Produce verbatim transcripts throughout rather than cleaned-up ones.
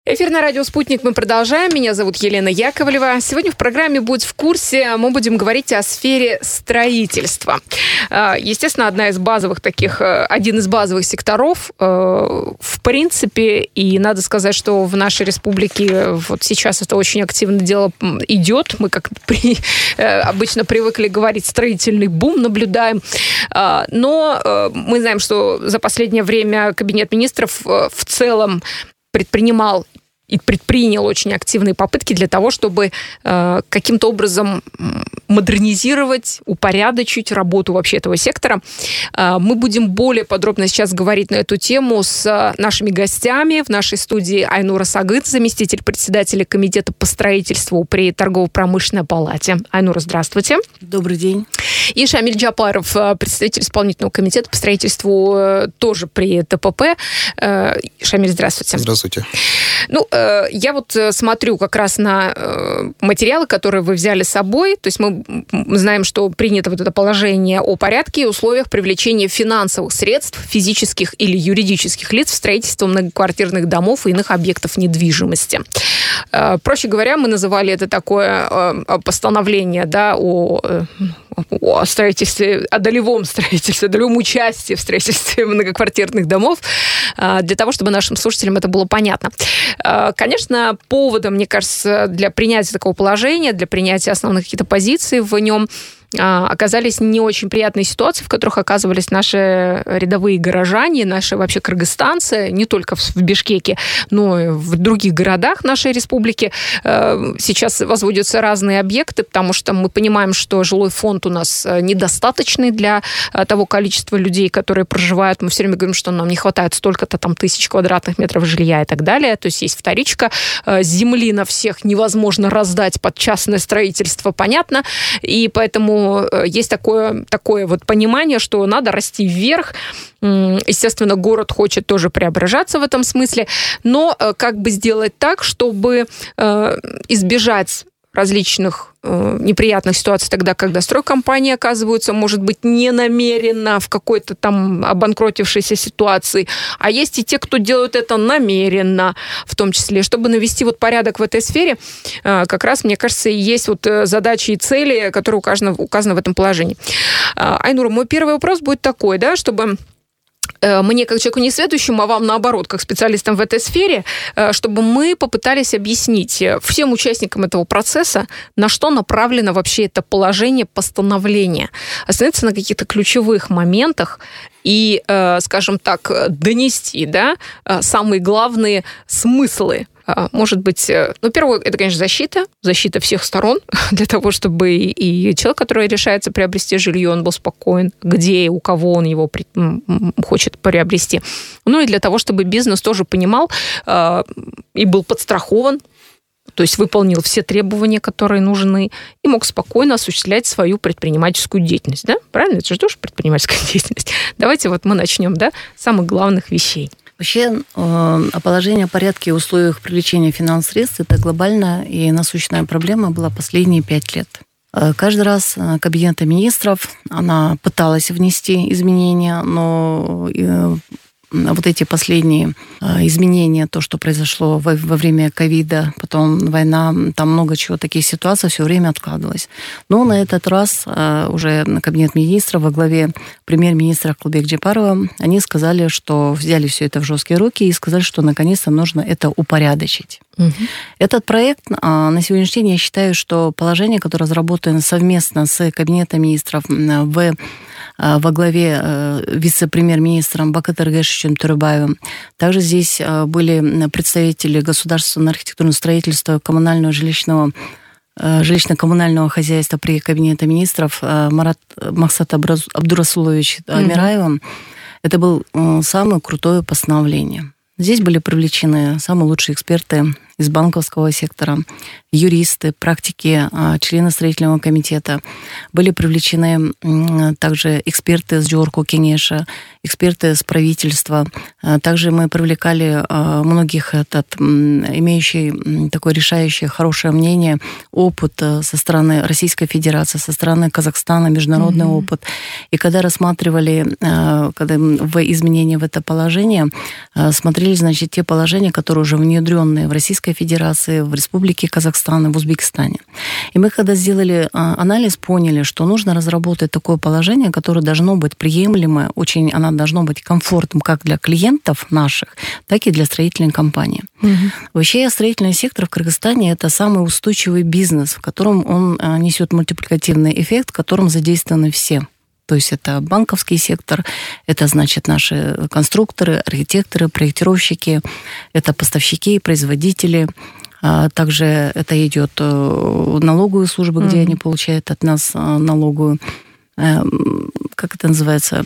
Эфир на радио «Спутник» мы продолжаем. Меня зовут Елена Яковлева. Сегодня в программе «Будь в курсе» мы будем говорить о сфере строительства. Естественно, одна из базовых таких, один из базовых секторов, в принципе, и надо сказать, что в нашей республике вот сейчас это очень активно дело идет. Мы, как при, обычно привыкли говорить, строительный бум наблюдаем. Но мы знаем, что за последнее время Кабинет министров в целом предпринимал и предпринял очень активные попытки для того, чтобы э, каким-то образом модернизировать, упорядочить работу вообще этого сектора. Э, мы будем более подробно сейчас говорить на эту тему с нашими гостями. В нашей студии Айнура Сагыт, заместитель председателя комитета по строительству при торгово-промышленной палате. Айнура, здравствуйте. Добрый день. И Шамиль Джапаров, представитель исполнительного комитета по строительству тоже при ТПП. Шамиль, здравствуйте. Здравствуйте. Ну, я вот смотрю как раз на материалы, которые вы взяли с собой. То есть мы знаем, что принято вот это положение о порядке и условиях привлечения финансовых средств физических или юридических лиц в строительство многоквартирных домов и иных объектов недвижимости. Проще говоря, мы называли это такое постановление, да, о, о строительстве, о долевом строительстве, о долевом участии в строительстве многоквартирных домов, для того, чтобы нашим слушателям это было понятно. Конечно, поводом, мне кажется, для принятия такого положения, для принятия основных каких-то позиций в нем оказались не очень приятные ситуации, в которых оказывались наши рядовые горожане, наши вообще кыргызстанцы, не только в Бишкеке, но и в других городах нашей республики. Сейчас возводятся разные объекты, потому что мы понимаем, что жилой фонд у нас недостаточный для того количества людей, которые проживают. Мы все время говорим, что нам не хватает столько-то там тысяч квадратных метров жилья и так далее. То есть есть вторичка. Земли на всех невозможно раздать под частное строительство, понятно. И поэтому есть такое, такое вот понимание, что надо расти вверх. Естественно, город хочет тоже преображаться в этом смысле, но как бы сделать так, чтобы избежать различных э, неприятных ситуаций тогда, когда стройкомпании оказываются, может быть, не намеренно в какой-то там обанкротившейся ситуации, а есть и те, кто делают это намеренно, в том числе, чтобы навести вот порядок в этой сфере, э, как раз, мне кажется, и есть вот задачи и цели, которые указаны, указаны в этом положении. Э, Айнура, мой первый вопрос будет такой, да, чтобы мне, как человеку несведущему, а вам, наоборот, как специалистам в этой сфере, чтобы мы попытались объяснить всем участникам этого процесса, на что направлено вообще это положение постановления. Остановиться на каких-то ключевых моментах и, скажем так, донести, да, самые главные смыслы. Может быть, ну, первое, это, конечно, защита, защита всех сторон, для того, чтобы и человек, который решается приобрести жилье, он был спокоен, где и у кого он его при, хочет приобрести. Ну, и для того, чтобы бизнес тоже понимал э, и был подстрахован, то есть выполнил все требования, которые нужны, и мог спокойно осуществлять свою предпринимательскую деятельность, да? Правильно? Это же тоже предпринимательская деятельность. Давайте вот мы начнем, да, с самых главных вещей. Вообще, положение о порядке и условиях привлечения финансовых средств – это глобальная и насущная проблема была последние пять лет. Каждый раз Кабинет министров, она пыталась внести изменения, но вот эти последние изменения, то, что произошло во, во время ковида, потом война, там много чего, таких ситуаций все время откладывалось. Но на этот раз уже Кабинет министров во главе премьер-министра Кылбек Джапарова, они сказали, что взяли все это в жесткие руки и сказали, что наконец-то нужно это упорядочить. Угу. Этот проект на сегодняшний день, я считаю, что положение, которое разработано совместно с Кабинетом министров в во главе вице-премьер-министром Бакыт Эргешевичем Турыбаевым. Также здесь были представители государственного архитектурного строительства, коммунального жилищного жилищно-коммунального хозяйства при Кабинете министров Марат Махсат Абдурасулович Амираевым. Mm-hmm. Это было самое крутое постановление. Здесь были привлечены самые лучшие эксперты из банковского сектора, юристы, практики, члены строительного комитета. Были привлечены также эксперты с Джорку Кенеша, эксперты с правительства. Также мы привлекали многих, этот, имеющий такое решающее, хорошее мнение, опыт со стороны Российской Федерации, со стороны Казахстана, международный mm-hmm. опыт. И когда рассматривали когда в изменения в это положение, смотрели, значит, те положения, которые уже внедренные в Российской Федерации, в Республике Казахстан и в Узбекистане. И мы, когда сделали анализ, поняли, что нужно разработать такое положение, которое должно быть приемлемое, очень, оно должно быть комфортным как для клиентов наших, так и для строительной компании. Угу. Вообще, строительный сектор в Кыргызстане – это самый устойчивый бизнес, в котором он несет мультипликативный эффект, в котором задействованы все. То есть это банковский сектор, это, значит, наши конструкторы, архитекторы, проектировщики, это поставщики, производители. Также это идет налоговые службы, где mm-hmm. они получают от нас налоговую, как это называется?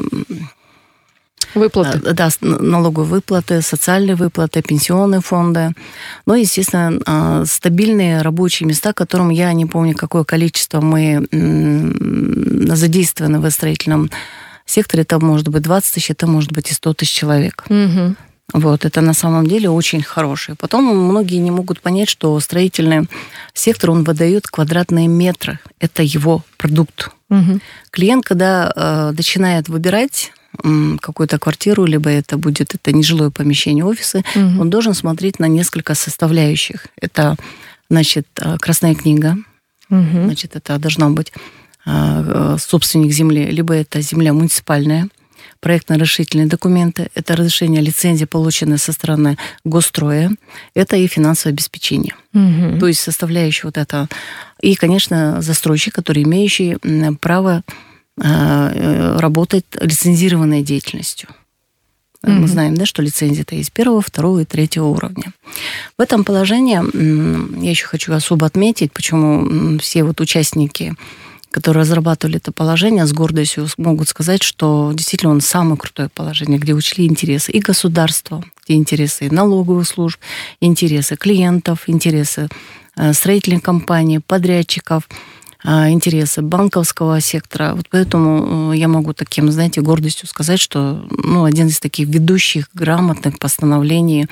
Выплаты. Да, налоговые выплаты, социальные выплаты, пенсионные фонды. Ну, естественно, стабильные рабочие места, которым я не помню, какое количество мы задействованы в строительном секторе. Это может быть двадцать тысяч, это может быть и сто тысяч человек. Угу. Вот, это на самом деле очень хорошее. Потом многие не могут понять, что строительный сектор, он выдает квадратные метры. Это его продукт. Угу. Клиент, когда э, начинает выбирать э, какую-то квартиру, либо это будет это нежилое помещение, офисы, угу. он должен смотреть на несколько составляющих. Это, значит, красная книга. Угу. Значит, это должна быть э, собственник земли, либо это земля муниципальная. Проектно-разрешительные документы, это разрешение лицензии, полученные со стороны госстроя, это и финансовое обеспечение. Угу. То есть составляющая вот это. И, конечно, застройщик, который имеющий право работать лицензированной деятельностью. Угу. Мы знаем, да, что лицензия-то есть первого, второго и третьего уровня. В этом положении я еще хочу особо отметить, почему все вот участники, которые разрабатывали это положение, с гордостью могут сказать, что действительно он самое крутое положение, где учли интересы и государства, где интересы налоговых служб, интересы клиентов, интересы строительных компаний, подрядчиков, интересы банковского сектора. Вот поэтому я могу таким, знаете, гордостью сказать, что ну, один из таких ведущих грамотных постановлений,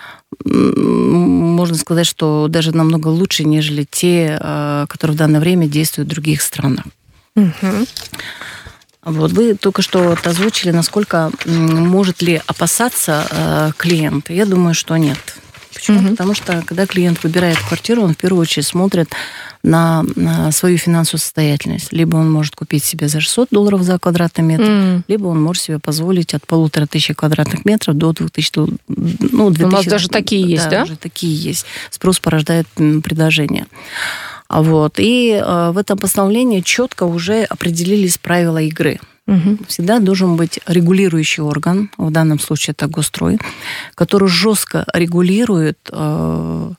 можно сказать, что даже намного лучше, нежели те, которые в данное время действуют в других странах. Угу. Вот вы только что вот озвучили, насколько может ли опасаться клиент. Я думаю, что нет. Почему? Угу. Потому что, когда клиент выбирает квартиру, он в первую очередь смотрит на, на свою финансовую состоятельность. Либо он может купить себе за шестьсот долларов за квадратный метр, mm. либо он может себе позволить от полутора тысяч квадратных метров до двух тысяч. Ну, две тысячи, у нас даже такие да, есть, да? Даже такие есть. Спрос порождает предложение. Вот. И э, в этом постановлении четко уже определились правила игры. Угу. Всегда должен быть регулирующий орган, в данном случае это Госстрой, который жестко регулирует э,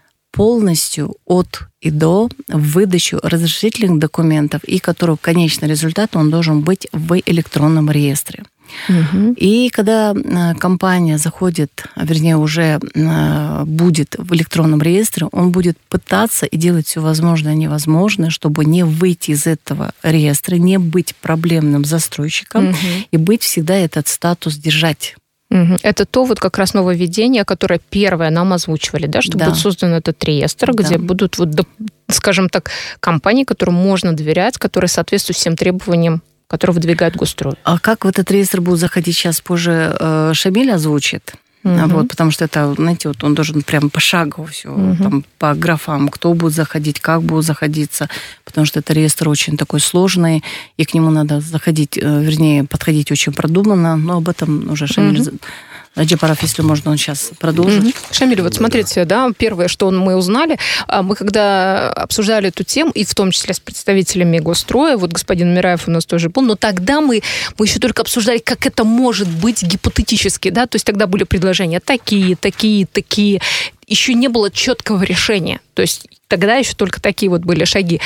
полностью от и до выдачу разрешительных документов, и который конечный результат он должен быть в электронном реестре. Угу. И когда компания заходит, вернее, уже будет в электронном реестре, он будет пытаться и делать все возможное и невозможное, чтобы не выйти из этого реестра, не быть проблемным застройщиком, угу. и быть всегда этот статус держать. Это то вот как раз нововведение, которое первое нам озвучивали, да, что да. будет создан этот реестр, да. где будут, вот, скажем так, компании, которым можно доверять, которые соответствуют всем требованиям, которые выдвигает Госстрой. А как в этот реестр будут заходить, сейчас позже Шамиль озвучит. Угу. Вот, потому что это, знаете, вот он должен прям пошагово все, угу. там, по графам, кто будет заходить, как будет заходиться, потому что это реестр очень такой сложный, и к нему надо заходить, вернее, подходить очень продуманно, но об этом уже Шамиль... Угу. Джапаров, если можно, он сейчас продолжит. Mm-hmm. Шамиль, вот смотрите, да, первое, что мы узнали, мы когда обсуждали эту тему, и в том числе с представителями Госстроя, вот господин Мираев у нас тоже был, но тогда мы, мы еще только обсуждали, как это может быть гипотетически, да, то есть тогда были предложения такие, такие, такие, еще не было четкого решения, то есть тогда еще только такие вот были шаги.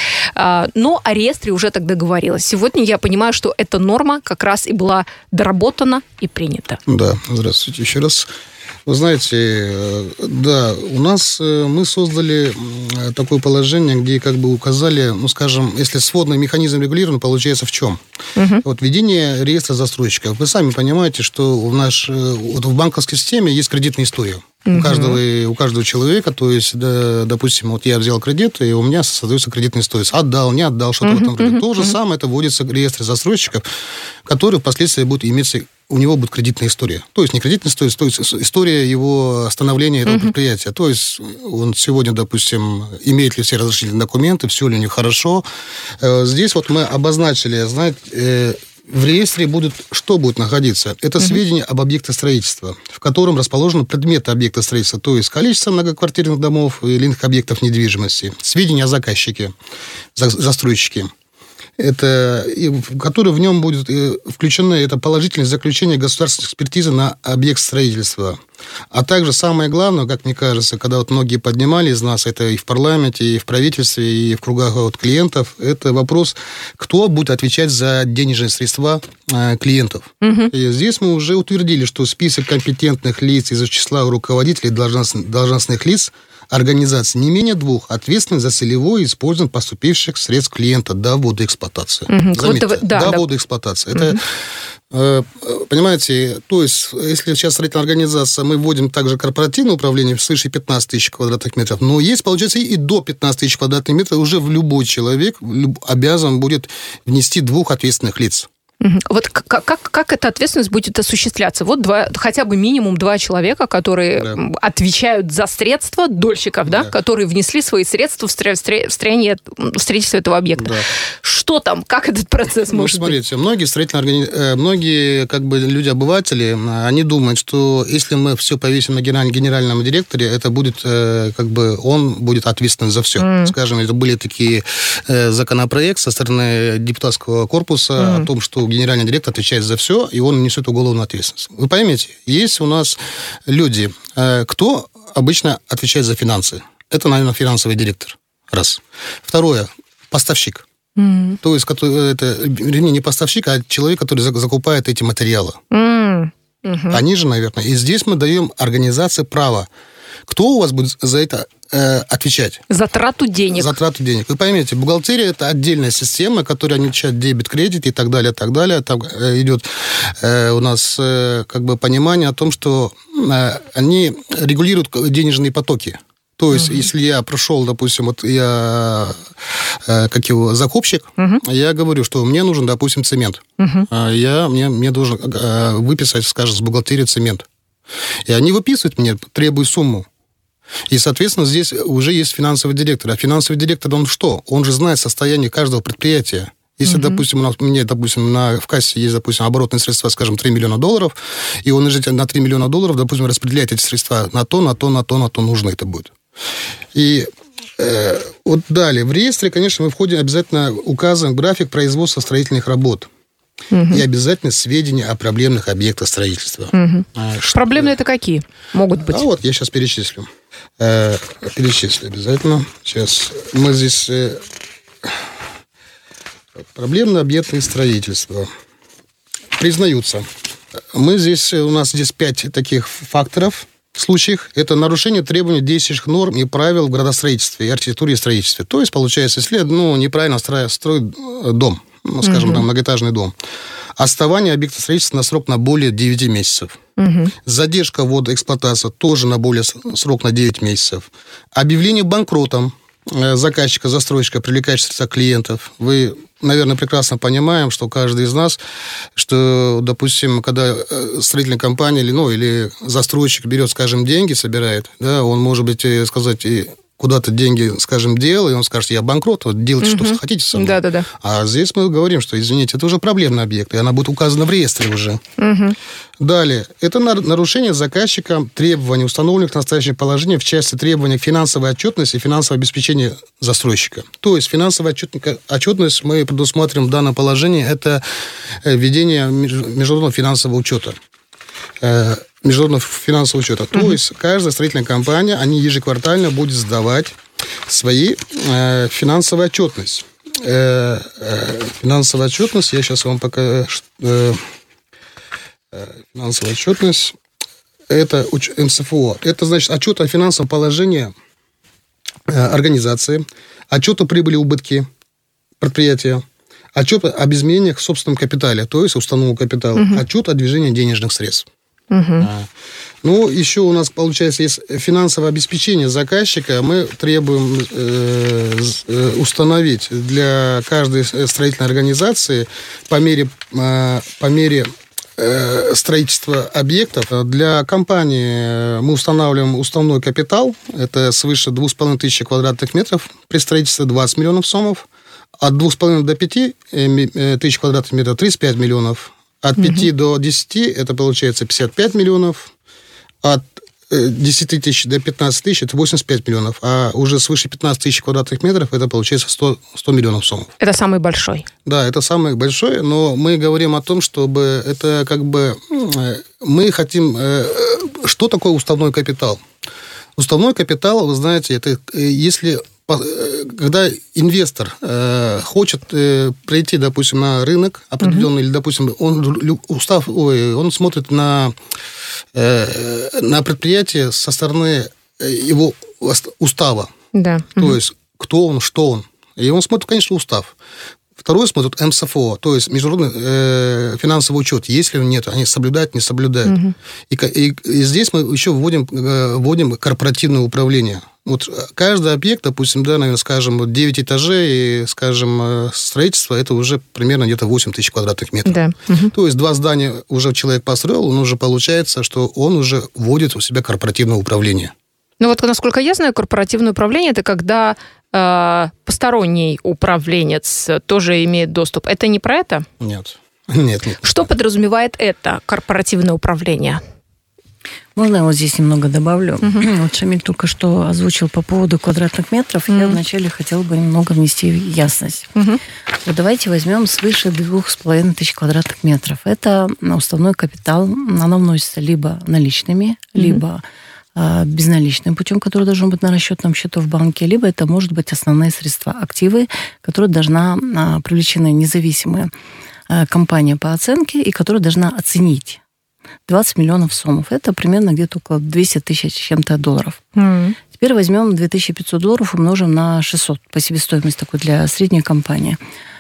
Но о реестре уже тогда говорилось. Сегодня я понимаю, что эта норма как раз и была доработана и принята. Да, здравствуйте еще раз. Вы знаете, да, у нас мы создали такое положение, где как бы указали, ну, скажем, если сводный механизм регулирован, получается в чем? Угу. Вот введение реестра застройщиков. Вы сами понимаете, что в, наш, вот в банковской системе есть кредитная история. У каждого, у каждого человека, то есть, да, допустим, вот я взял кредит, и у меня создается кредитная история. Отдал, не отдал, что-то uh-huh, в этом роде. Uh-huh, То же uh-huh. самое, это вводится в реестр застройщиков, который впоследствии будет иметься, у него будет кредитная история. То есть не кредитная история, то есть история его становления этого uh-huh. предприятия. То есть он сегодня, допустим, имеет ли все разрешительные документы, все ли у него хорошо. Здесь вот мы обозначили, знаете, в реестре будут, что будет находиться? Это uh-huh. сведения об объектах строительства, в котором расположены предметы объекта строительства, то есть количество многоквартирных домов или иных объектов недвижимости, сведения о заказчике, за, застройщике, это, в которые в нем будут включены это положительное заключение государственной экспертизы на объект строительства. А также самое главное, как мне кажется, когда вот многие поднимали из нас, это и в парламенте, и в правительстве, и в кругах вот клиентов, это вопрос, кто будет отвечать за денежные средства э, клиентов. Угу. И здесь мы уже утвердили, что список компетентных лиц из числа руководителей должностных, должностных лиц организации не менее двух ответственны за целевое использование поступивших средств клиента до ввода эксплуатации. Угу. Заметьте, вот, да, до да. ввода эксплуатации. Угу. Это, э, понимаете, то есть, если сейчас строительная организация, мы вводим также корпоративное управление свыше пятнадцать тысяч квадратных метров, но есть, получается, и до пятнадцать тысяч квадратных метров уже в любой человек обязан будет внести двух ответственных лиц. Вот как, как, как эта ответственность будет осуществляться? Вот два, хотя бы минимум два человека, которые да. отвечают за средства дольщиков, да, да, которые внесли свои средства в строение, в строительство этого объекта. Да. Что там? Как этот процесс ну, может смотрите, быть? Смотрите, многие строительные органи... многие как бы люди-обыватели, они думают, что если мы все повесим на генеральном директоре, это будет как бы он будет ответственен за все. Mm. Скажем, это были такие законопроекты со стороны депутатского корпуса mm. о том, что генеральный директор отвечает за все, и он несет уголовную ответственность. Вы поймите, есть у нас люди, кто обычно отвечает за финансы. Это, наверное, финансовый директор. Раз. Второе. Поставщик. Mm. То есть, это, вернее, не поставщик, а человек, который закупает эти материалы. Mm. Mm-hmm. Они же, наверное. И здесь мы даем организации право. Кто у вас будет за это э, отвечать? За трату денег. За трату денег. Вы поймите, бухгалтерия – это отдельная система, которая отвечает дебет, кредит и так далее, и так далее. Там э, идет э, у нас э, как бы понимание о том, что э, они регулируют денежные потоки. То есть, uh-huh. если я прошел, допустим, вот я э, как его закупщик, uh-huh. я говорю, что мне нужен, допустим, цемент. Uh-huh. Я, мне, мне должен э, выписать, скажем, с бухгалтерии цемент. И они выписывают мне, требуют сумму. И, соответственно, здесь уже есть финансовый директор. А финансовый директор, он что? Он же знает состояние каждого предприятия. Если, uh-huh. допустим, у меня, допустим, на, в кассе есть, допустим, оборотные средства, скажем, три миллиона долларов, и он на три миллиона долларов, допустим, распределяет эти средства на то, на то, на то, на то нужно это будет. И э, вот далее. В реестре, конечно, мы входим, обязательно указываем график производства строительных работ. Угу. И обязательно сведения о проблемных объектах строительства. Угу. А, что... Проблемные это какие могут быть? А вот я сейчас перечислю. Э, перечислю обязательно. Сейчас мы здесь... Э, проблемные объекты строительства. Признаются. Мы здесь... У нас здесь пять таких факторов. В случаях это нарушение требований действующих норм и правил в градостроительстве и архитектуре и строительстве. То есть, получается, если ну, неправильно строить дом, ну, скажем, угу. там, многоэтажный дом. Отставание объекта строительства на срок на более девять месяцев. Угу. Задержка ввода эксплуатации тоже на более срок на девять месяцев. Объявление банкротом заказчика, застройщика, привлекающих средства клиентов. Вы, наверное, прекрасно понимаем, что каждый из нас, что, допустим, когда строительная компания или, ну, или застройщик берет, скажем, деньги, собирает, да, он, может быть, сказать... куда-то деньги, скажем, делал, и он скажет, я банкрот, вот делайте, угу. что хотите со мной. Да, да, да. А здесь мы говорим, что, извините, это уже проблемный объект, и она будет указана в реестре уже. Угу. Далее. Это нарушение заказчиком требований, установленных в настоящем положении в части требований к финансовой отчетности и финансового обеспечения застройщика. То есть финансовая отчетность мы предусматриваем в данном положении, это введение международного финансового учета. Международного финансового учета. Uh-huh. То есть каждая строительная компания, они ежеквартально будет сдавать свои э, финансовую отчетность. Э, э, финансовая отчетность, я сейчас вам пока... Э, э, финансовая отчетность. это эм эс эф о. Это, значит, отчет о финансовом положении организации, отчет о прибыли и убытке предприятия, отчет об изменениях в собственном капитале, то есть установленного капитала, угу. отчет о движении денежных средств. Угу. А. Ну, еще у нас, получается, есть финансовое обеспечение заказчика. Мы требуем э, установить для каждой строительной организации по мере, э, по мере э, строительства объектов. Для компании мы устанавливаем уставной капитал. Это свыше две с половиной тысячи квадратных метров. При строительстве двадцать миллионов сомов. От двух с половиной до пяти тысяч квадратных метров тридцать пять миллионов. От пяти угу. до десяти это получается пятьдесят пять миллионов. От десяти тысяч до пятнадцати тысяч это восемьдесят пять миллионов. А уже свыше пятнадцати тысяч квадратных метров это получается сто, сто миллионов сомов. Это самый большой? Да, это самый большой. Но мы говорим о том, чтобы это как бы... Мы хотим... Что такое уставной капитал? Уставной капитал, вы знаете, это если... Когда инвестор э, хочет э, прийти, допустим, на рынок определенный, uh-huh. или, допустим, он, устав, ой, он смотрит на, э, на предприятие со стороны его устава. Да. То uh-huh. есть, кто он, что он. И он смотрит, конечно, устав. Второй смотрит эм эс эф о, то есть международный э, финансовый учет. Есть ли он, нет, они соблюдают, не соблюдают. Uh-huh. И, и, и здесь мы еще вводим, э, вводим корпоративное управление. Вот каждый объект, допустим, да, наверное, скажем, девять этажей, и, скажем, строительство, это уже примерно где-то восемь тысяч квадратных метров. Да. Угу. То есть два здания уже человек построил, он уже получается, что он уже вводит у себя корпоративное управление. Ну вот, насколько я знаю, корпоративное управление – это когда э, посторонний управленец тоже имеет доступ. Это не про это? Нет. Нет, нет. Что подразумевает это корпоративное управление? Можно я вот здесь немного добавлю? Uh-huh. Вот Шамиль только что озвучил по поводу квадратных метров. Uh-huh. Я вначале хотела бы немного внести ясность. Uh-huh. Вот давайте возьмем свыше двух с половиной тысяч квадратных метров. Это уставной капитал. Она вносится либо наличными, uh-huh. либо а, безналичным путем, который должен быть на расчетном счету в банке, либо это может быть основные средства, активы, которые должна а, привлечена независимая а, компания по оценке, и которая должна оценить двадцать миллионов сомов. Это примерно где-то около двести тысяч чем-то долларов. Mm. Теперь возьмем две тысячи пятьсот долларов, умножим на шестьсот по себестоимости такой для средней компании.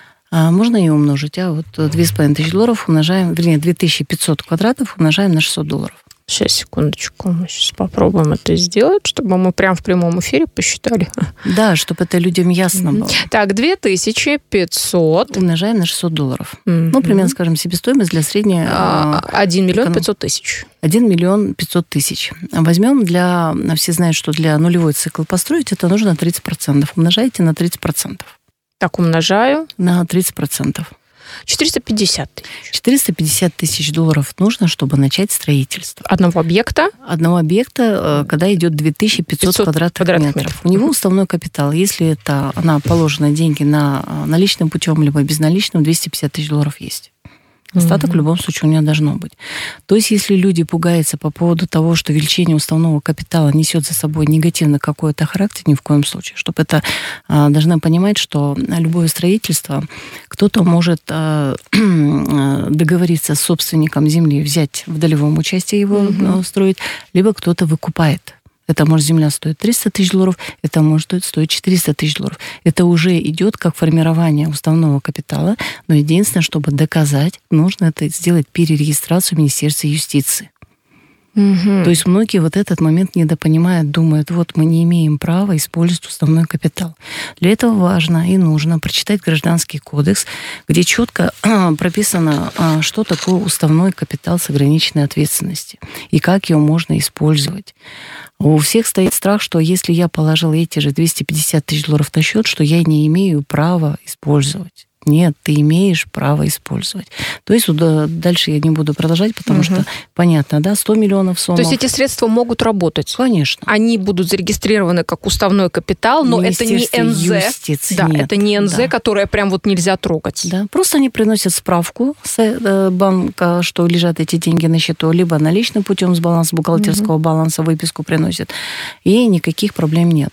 А можно ее умножить, а вот две тысячи пятьсот долларов умножаем, вернее, две тысячи пятьсот квадратов умножаем на шестьсот долларов. Сейчас, секундочку, мы сейчас попробуем это сделать, чтобы мы прям в прямом эфире посчитали. Да, чтобы это людям ясно mm-hmm. было. Так, две тысячи пятьсот умножаем на шестьсот долларов. Mm-hmm. Ну, примерно, скажем, себестоимость для средней... один миллион пятьсот тысяч. один миллион пятьсот тысяч. Возьмем для... Все знают, что для нулевой цикл построить это нужно тридцать процентов. Умножайте на тридцать процентов. Так, умножаю. На тридцать процентов. четыреста пятьдесят тысяч. четыреста пятьдесят тысяч долларов нужно, чтобы начать строительство. Одного объекта? Одного объекта, когда идет две тысячи пятьсот квадратных, квадратных метров. метров. У него уставной капитал. Если это она положена деньги на наличным путем, либо безналичным, двести пятьдесят тысяч долларов есть. Остаток mm-hmm. в любом случае у нее должно быть. То есть, если люди пугаются по поводу того, что увеличение уставного капитала несет за собой негативный какой-то характер, ни в коем случае. Чтобы это а, должны понимать, что любое строительство, кто-то может а, договориться с собственником земли, взять в долевом участии его mm-hmm. строить, либо кто-то выкупает. Это может земля стоит триста тысяч долларов, это может стоить четыреста тысяч долларов. Это уже идет как формирование уставного капитала, но единственное, чтобы доказать, нужно это сделать перерегистрацию в Министерстве юстиции. Угу. То есть многие вот этот момент недопонимают, думают, вот мы не имеем права использовать уставной капитал. Для этого важно и нужно прочитать Гражданский кодекс, где четко прописано, что такое уставной капитал с ограниченной ответственностью и как его можно использовать. У всех стоит страх, что если я положил эти же двести пятьдесят тысяч долларов на счет, что я не имею права использовать. Нет, ты имеешь право использовать. То есть дальше я не буду продолжать, потому угу. что, понятно, да, сто миллионов сомов. То есть эти средства могут работать? Конечно. Они будут зарегистрированы как уставной капитал, но это не эн зэ. Юстиции, да, нет. это не эн зэ, да. которое прям вот нельзя трогать. Да, просто они приносят справку с банка, что лежат эти деньги на счету, либо наличным путем с баланса, бухгалтерского угу. баланса, выписку приносят, и никаких проблем нет.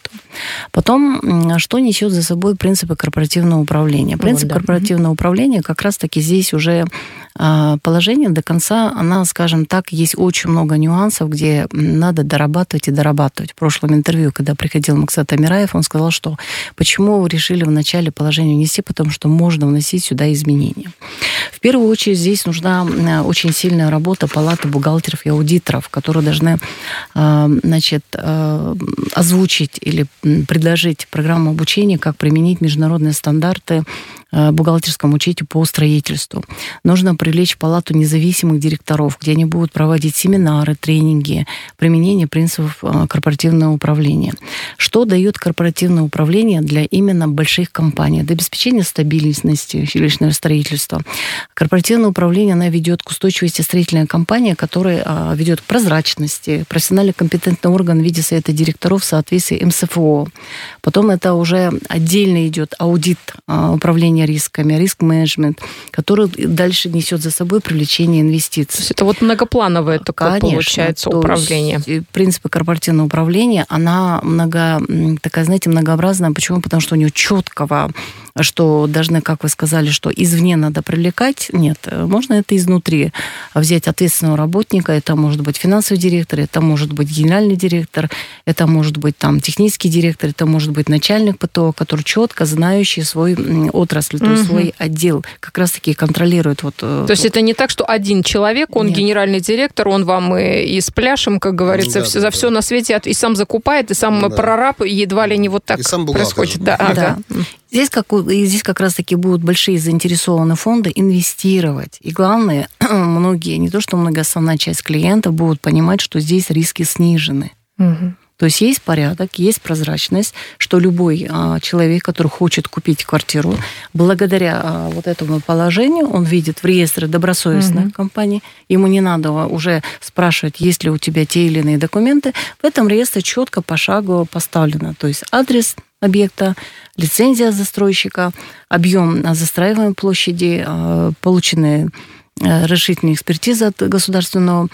Потом, что несет за собой принципы корпоративного управления? Принцип вот, да. корпоративного управления как раз-таки здесь уже положение до конца, она, скажем так, есть очень много нюансов, где надо дорабатывать и дорабатывать. В прошлом интервью, когда приходил Максат Амираев, он сказал, что почему вы решили в начале положение внести, потому что можно вносить сюда изменения. В первую очередь здесь нужна очень сильная работа палаты бухгалтеров и аудиторов, которые должны, значит, озвучить или предложить программу обучения, как применить международные стандарты бухгалтерскому учету по строительству. Нужно привлечь в палату независимых директоров, где они будут проводить семинары, тренинги, применение принципов корпоративного управления. Что дает корпоративное управление для именно больших компаний? Для обеспечения стабильности жилищного строительства. Корпоративное управление, она ведет к устойчивости строительной компании, которая ведет к прозрачности, профессионально компетентный орган в виде совета директоров в соответствии эм эс эф о. Потом это уже отдельно идет аудит управления рисками, риск-менеджмент, который дальше несет за собой привлечение инвестиций. То есть это вот многоплановое такое, конечно, получается управление. Принципы корпоративного управления, она много, такая, знаете, многообразная. Почему? Потому что у нее четкого, что должны, как вы сказали, что извне надо привлекать. Нет, можно это изнутри. Взять ответственного работника, это может быть финансовый директор, это может быть генеральный директор, это может быть там технический директор, это может быть начальник ПТО, который четко знающий свой отрасль, то есть угу. свой отдел, как раз-таки контролирует. Вот, то есть это не так, что один человек, он Нет. генеральный директор, он вам и, и с пляшем, как говорится, да, все, да, за да. все на свете, и сам закупает, и сам да. прораб, и едва ли не вот так происходит. Да, да. Ага. Здесь как, здесь как раз-таки будут большие заинтересованные фонды инвестировать. И главное, многие, не то что многие, основная часть клиентов будут понимать, что здесь риски снижены. Угу. То есть есть порядок, есть прозрачность, что любой а, человек, который хочет купить квартиру, благодаря а, вот этому положению, он видит в реестре добросовестных угу. компаний, ему не надо уже спрашивать, есть ли у тебя те или иные документы. В этом реестре четко пошагово поставлено. То есть адрес объекта, лицензия застройщика, объем застраиваемой площади, а, полученные а, разрешительные экспертизы от государственного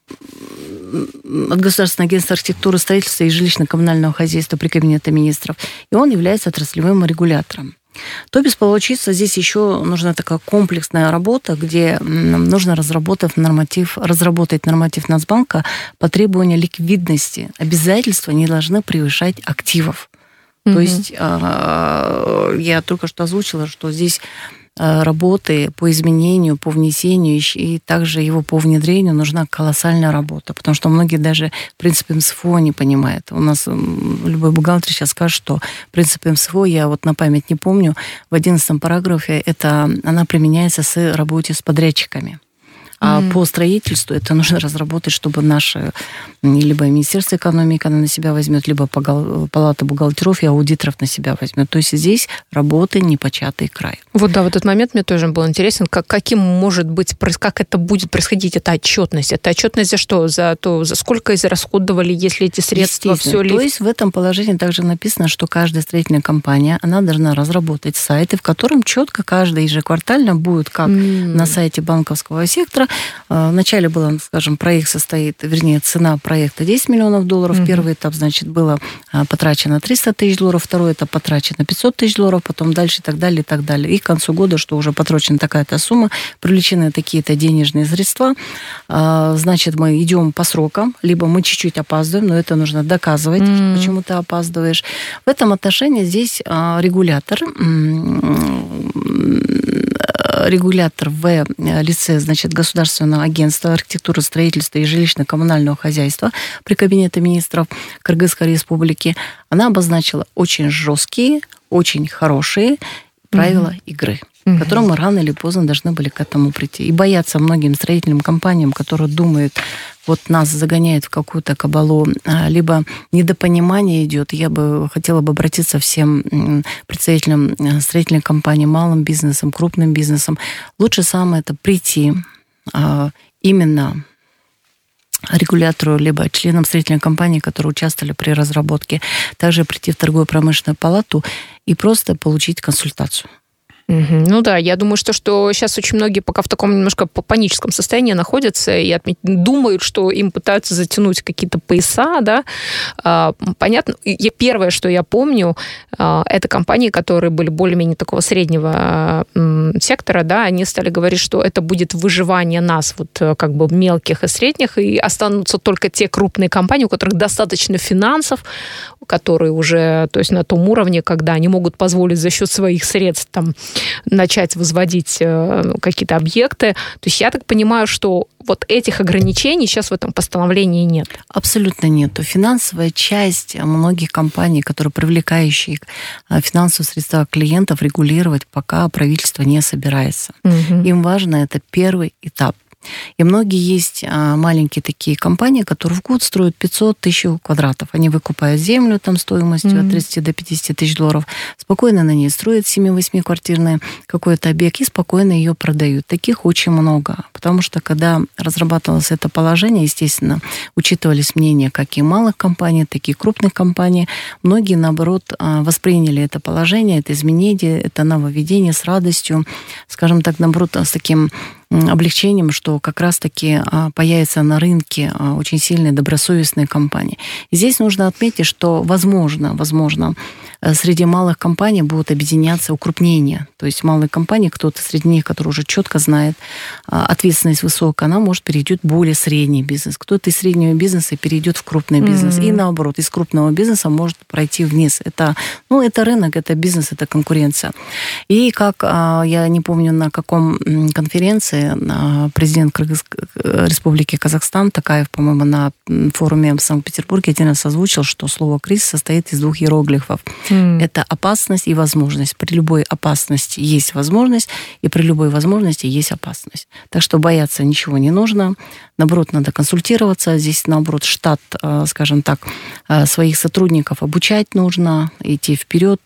от Государственного агентства архитектуры, строительства и жилищно-коммунального хозяйства при Кабинете министров, и он является отраслевым регулятором. То без получится, здесь еще нужна такая комплексная работа, где нужно разработать норматив, разработать норматив Нацбанка по требованию ликвидности. Обязательства не должны превышать активов. Mm-hmm. То есть я только что озвучила, что здесь работы по изменению, по внесению и также его по внедрению нужна колоссальная работа, потому что многие даже принципы эм эс эф о не понимают. У нас любой бухгалтер сейчас скажет, что принцип эм эс эф о, я вот на память не помню, в одиннадцатом параграфе это, она применяется с работе с подрядчиками. А mm-hmm. по строительству это нужно разработать, чтобы наше либо Министерство экономики она на себя возьмет, либо Палата бухгалтеров и аудиторов на себя возьмет. То есть здесь работы непочатый край. Вот да, в этот момент мне тоже был интересен, как, каким может быть, как это будет происходить, эта отчетность. Это отчетность за что? За то, за сколько израсходовали, если эти средства все ли... То есть в этом положении также написано, что каждая строительная компания, она должна разработать сайты, в котором четко каждый ежеквартально будет, как mm. на сайте банковского сектора. Вначале было, скажем, проект состоит, вернее, цена проекта десять миллионов долларов. Mm-hmm. Первый этап, значит, было потрачено триста тысяч долларов, второй этап потрачено пятьсот тысяч долларов, потом дальше и так далее, и так далее. И к концу года, что уже потрачена такая-то сумма, привлечены такие-то денежные средства, значит, мы идем по срокам, либо мы чуть-чуть опаздываем, но это нужно доказывать, mm-hmm. почему ты опаздываешь. В этом отношении здесь регулятор регулятор в лице, значит, Государственного агентства архитектуры, строительства и жилищно-коммунального хозяйства при Кабинете министров Кыргызской республики, она обозначила очень жесткие, очень хорошие правила mm-hmm. игры, mm-hmm. к которым мы рано или поздно должны были к этому прийти. И бояться многим строительным компаниям, которые думают, вот нас загоняют в какую-то кабалу, либо недопонимание идет. Я бы хотела бы обратиться всем представителям строительной компании, малым бизнесом, крупным бизнесом. Лучше самое это прийти именно регулятору, либо членам строительной компании, которые участвовали при разработке, также прийти в торгово-промышленную палату и просто получить консультацию. Угу. Ну да, я думаю, что, что сейчас очень многие пока в таком немножко паническом состоянии находятся и отметь, думают, что им пытаются затянуть какие-то пояса, да. А, понятно. Я, первое, что я помню, а, это компании, которые были более-менее такого среднего а, сектора, да, они стали говорить, что это будет выживание нас, вот как бы мелких и средних, и останутся только те крупные компании, у которых достаточно финансов, которые уже, то есть на том уровне, когда они могут позволить за счет своих средств там начать возводить э, какие-то объекты. То есть я так понимаю, что вот этих ограничений сейчас в этом постановлении нет. Абсолютно нет. Финансовая часть многих компаний, которые привлекающие финансовые средства клиентов, регулировать пока правительство не собирается. Угу. Им важно, это первый этап. И многие есть маленькие такие компании, которые в год строят пятьсот тысяч квадратов. Они выкупают землю там стоимостью mm-hmm. от тридцати до пятидесяти тысяч долларов, спокойно на ней строят семь-восьмиквартирный какой-то объект и спокойно ее продают. Таких очень много. Потому что когда разрабатывалось это положение, естественно, учитывались мнения как и малых компаний, так и крупных компаний. Многие, наоборот, восприняли это положение, это изменение, это нововведение с радостью, скажем так, наоборот, с таким облегчением, что как раз-таки появятся на рынке очень сильные добросовестные компании. И здесь нужно отметить, что возможно, возможно, среди малых компаний будут объединяться укрупнения. То есть малые компании, кто-то среди них, который уже четко знает, ответственность высокая, она, может, перейдет в более средний бизнес. Кто-то из среднего бизнеса перейдет в крупный бизнес. Mm-hmm. И наоборот, из крупного бизнеса может пройти вниз. Это, ну, это рынок, это бизнес, это конкуренция. И как, я не помню, на каком конференции президент Кыргызской республики Казахстан, Токаев, по-моему, на форуме в Санкт-Петербурге один раз озвучил, что слово «кризис» состоит из двух иероглифов. Mm. Это опасность и возможность. При любой опасности есть возможность, и при любой возможности есть опасность. Так что бояться ничего не нужно. Наоборот, надо консультироваться. Здесь, наоборот, штат, скажем так, своих сотрудников обучать нужно, идти вперед.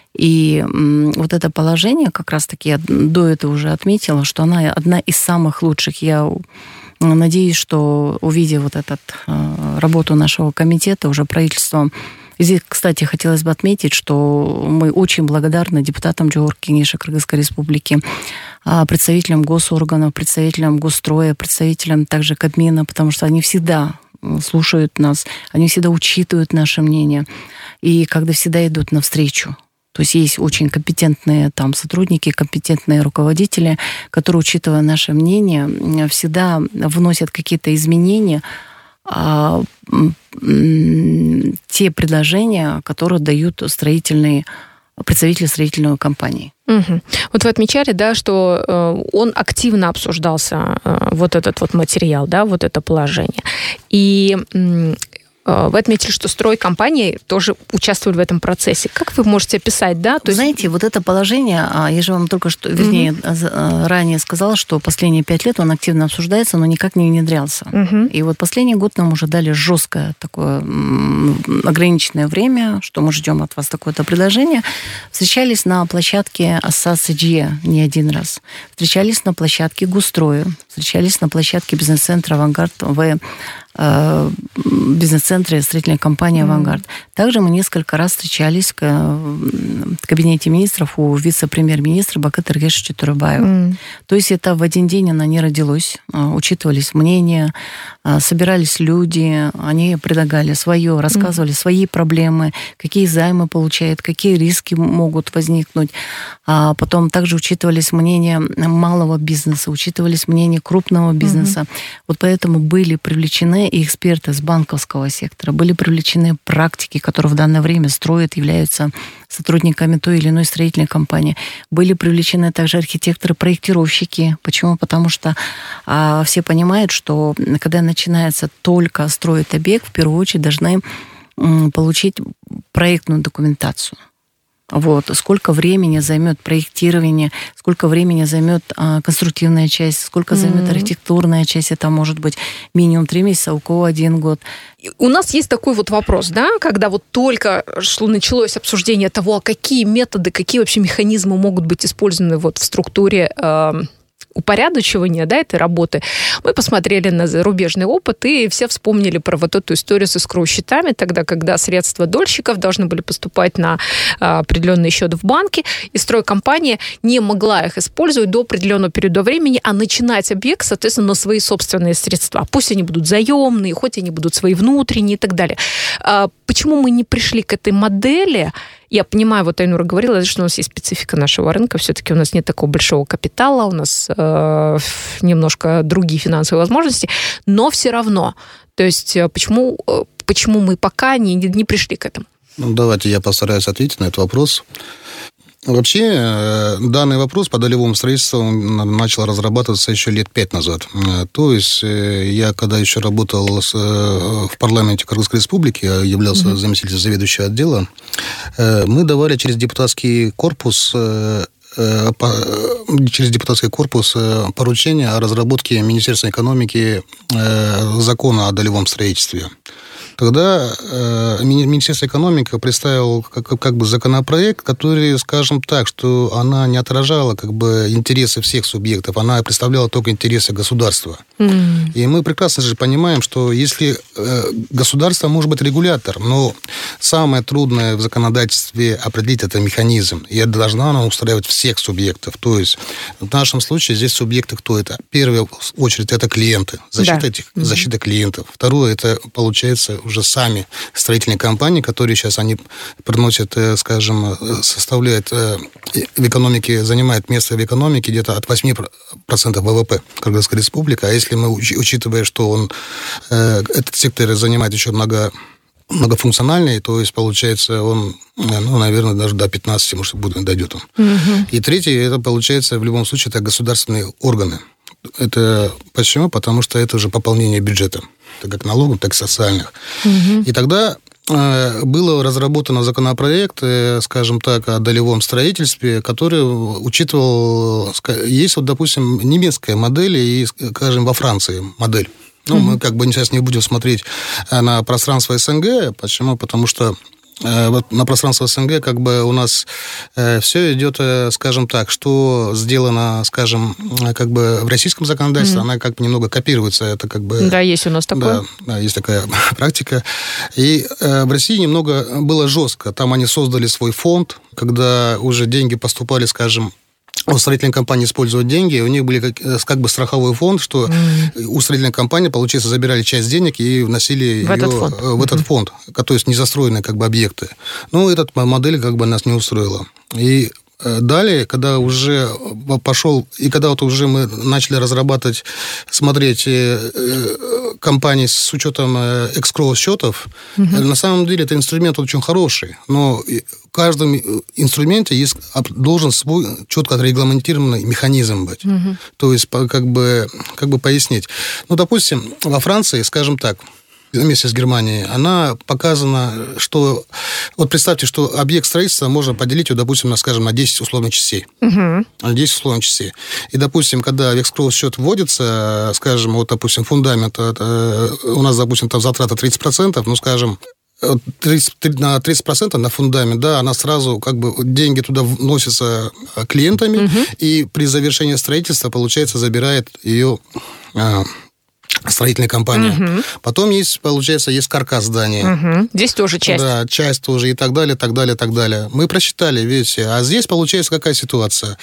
И вот это положение, как раз-таки я до этого уже отметила, что она одна из самых лучших. Я надеюсь, что, увидев вот эту работу нашего комитета, уже правительством. Здесь, кстати, хотелось бы отметить, что мы очень благодарны депутатам Джохор Кеңеши Кыргызской республики, представителям госорганов, представителям госстроя, представителям также Кабмина, потому что они всегда слушают нас, они всегда учитывают наше мнение, и когда всегда идут навстречу. То есть есть очень компетентные там сотрудники, компетентные руководители, которые, учитывая наше мнение, всегда вносят какие-то изменения, а, те предложения, которые дают строительные представители строительной компании. Угу. Вот вы отмечали, да, что э, он активно обсуждался, э, вот этот вот материал, да, вот это положение. И э, вы отметили, что стройкомпании тоже участвовали в этом процессе. Как вы можете описать, да? То Знаете, есть... вот это положение, я же вам только что, вернее, mm-hmm. ранее сказала, что последние пять лет он активно обсуждается, но никак не внедрялся. Mm-hmm. И вот последний год нам уже дали жесткое такое ограниченное время, что мы ждем от вас такое-то предложение. Встречались на площадке АССА-СДЖ не один раз. Встречались на площадке Гусстроя. Встречались на площадке бизнес-центра «Авангард» в бизнес-центре строительной компании «Авангард». Mm. Также мы несколько раз встречались в кабинете министров у вице-премьер-министра Бакыт Эргешевича Турыбаева. Mm. То есть это в один день она не родилась. Учитывались мнения, собирались люди, они предлагали свое, рассказывали mm. свои проблемы, какие займы получают, какие риски могут возникнуть. А потом также учитывались мнения малого бизнеса, учитывались мнения крупного бизнеса. Mm-hmm. Вот поэтому были привлечены и эксперты с банковского сектора, были привлечены практики, которые в данное время строят, являются сотрудниками той или иной строительной компании. Были привлечены также архитекторы, проектировщики. Почему? Потому что а, все понимают, что когда начинается только строить объект, в первую очередь должны м, получить проектную документацию. Вот. Сколько времени займет проектирование, сколько времени займет а, конструктивная часть, сколько mm-hmm. займет архитектурная часть, это может быть минимум три месяца, у кого один год. У нас есть такой вот вопрос, да, когда вот только шло, началось обсуждение того, а какие методы, какие вообще механизмы могут быть использованы вот в структуре э, упорядочивания, да, этой работы, мы посмотрели на зарубежный опыт, и все вспомнили про вот эту историю с эскроу-счетами, тогда, когда средства дольщиков должны были поступать на а, определенный счет в банке, и стройкомпания не могла их использовать до определенного периода времени, а начинать объект, соответственно, на свои собственные средства. Пусть они будут заемные, хоть они будут свои внутренние и так далее. А, почему мы не пришли к этой модели? Я понимаю, вот Айнура говорила, что у нас есть специфика нашего рынка, все-таки у нас нет такого большого капитала, у нас э, немножко другие финансовые возможности, но все равно. То есть почему, почему мы пока не, не пришли к этому? Ну, давайте я постараюсь ответить на этот вопрос. Вообще, данный вопрос по долевому строительству начал разрабатываться еще лет пять назад. То есть, я когда еще работал в парламенте Кыргызской республики, я являлся mm-hmm. заместителем заведующего отдела, мы давали через депутатский корпус через депутатский корпус поручение о разработке Министерства экономики закона о долевом строительстве. Тогда э, Министерство экономики представило как, как бы законопроект, который, скажем так, что она не отражала как бы интересы всех субъектов, она представляла только интересы государства. Mm. И мы прекрасно же понимаем, что если э, государство может быть регулятор, но самое трудное в законодательстве определить это механизм, и это должна она устраивать всех субъектов. То есть в нашем случае здесь субъекты кто это? В первую очередь это клиенты, защита, да. этих, mm-hmm. защита клиентов. Второе, это получается уже сами строительные компании, которые сейчас они приносят, скажем, составляют в экономике, занимают место в экономике где-то от восемь процентов ВВП Кыргызской республики. А если мы учитывая, что он, этот сектор занимает еще много многофункциональный, то есть, получается, он, ну, наверное, даже до пятнадцати, может, будет, дойдет он. Угу. И третье, это, получается, в любом случае, это государственные органы. Это почему? Потому что это уже пополнение бюджета, так как налогов, так и социальных. Угу. И тогда э, было разработано законопроект, э, скажем так, о долевом строительстве, который учитывал, есть, вот, допустим, немецкая модель и, скажем, во Франции модель. Ну, mm-hmm. мы как бы сейчас не будем смотреть на пространство СНГ. Почему? Потому что э, вот на пространство СНГ как бы у нас э, все идет, э, скажем так, что сделано, скажем, как бы в российском законодательстве, mm-hmm. она как бы немного копируется. Это как бы... Да, есть у нас такое. Да, да, есть такая практика. И э, в России немного было жестко. Там они создали свой фонд, когда уже деньги поступали, скажем, у строительной компании использовать деньги, у них были как, как бы страховой фонд, что mm. у строительной компании, получается, забирали часть денег и вносили в ее этот фонд, в этот mm-hmm. фонд, то есть незастроенные как бы объекты. Но эта модель как бы нас не устроила. И далее, когда уже пошел, и когда вот уже мы начали разрабатывать, смотреть компании с учетом эскроу-счетов, угу. на самом деле это инструмент очень хороший, но в каждом инструменте есть, должен свой четко отрегламентированный механизм быть. Угу. То есть, как бы, как бы пояснить. Ну, допустим, во Франции, скажем так, вместе с Германией, она показана, что... Вот представьте, что объект строительства можно поделить, допустим, на, скажем, на десять условных частей. Угу. На десять условных частей. И, допустим, когда в эскроу-счет вводится, скажем, вот, допустим, фундамент, у нас, допустим, там затрата тридцать процентов, ну, скажем, тридцать, на тридцать процентов на фундамент, да, она сразу, как бы, деньги туда вносятся клиентами, угу. и при завершении строительства, получается, забирает ее... строительная компания. Угу. Потом есть, получается, есть каркас здания. Угу. Здесь тоже часть. Да, часть тоже и так далее, так далее, так далее. Мы просчитали, видите. А здесь, получается, какая ситуация?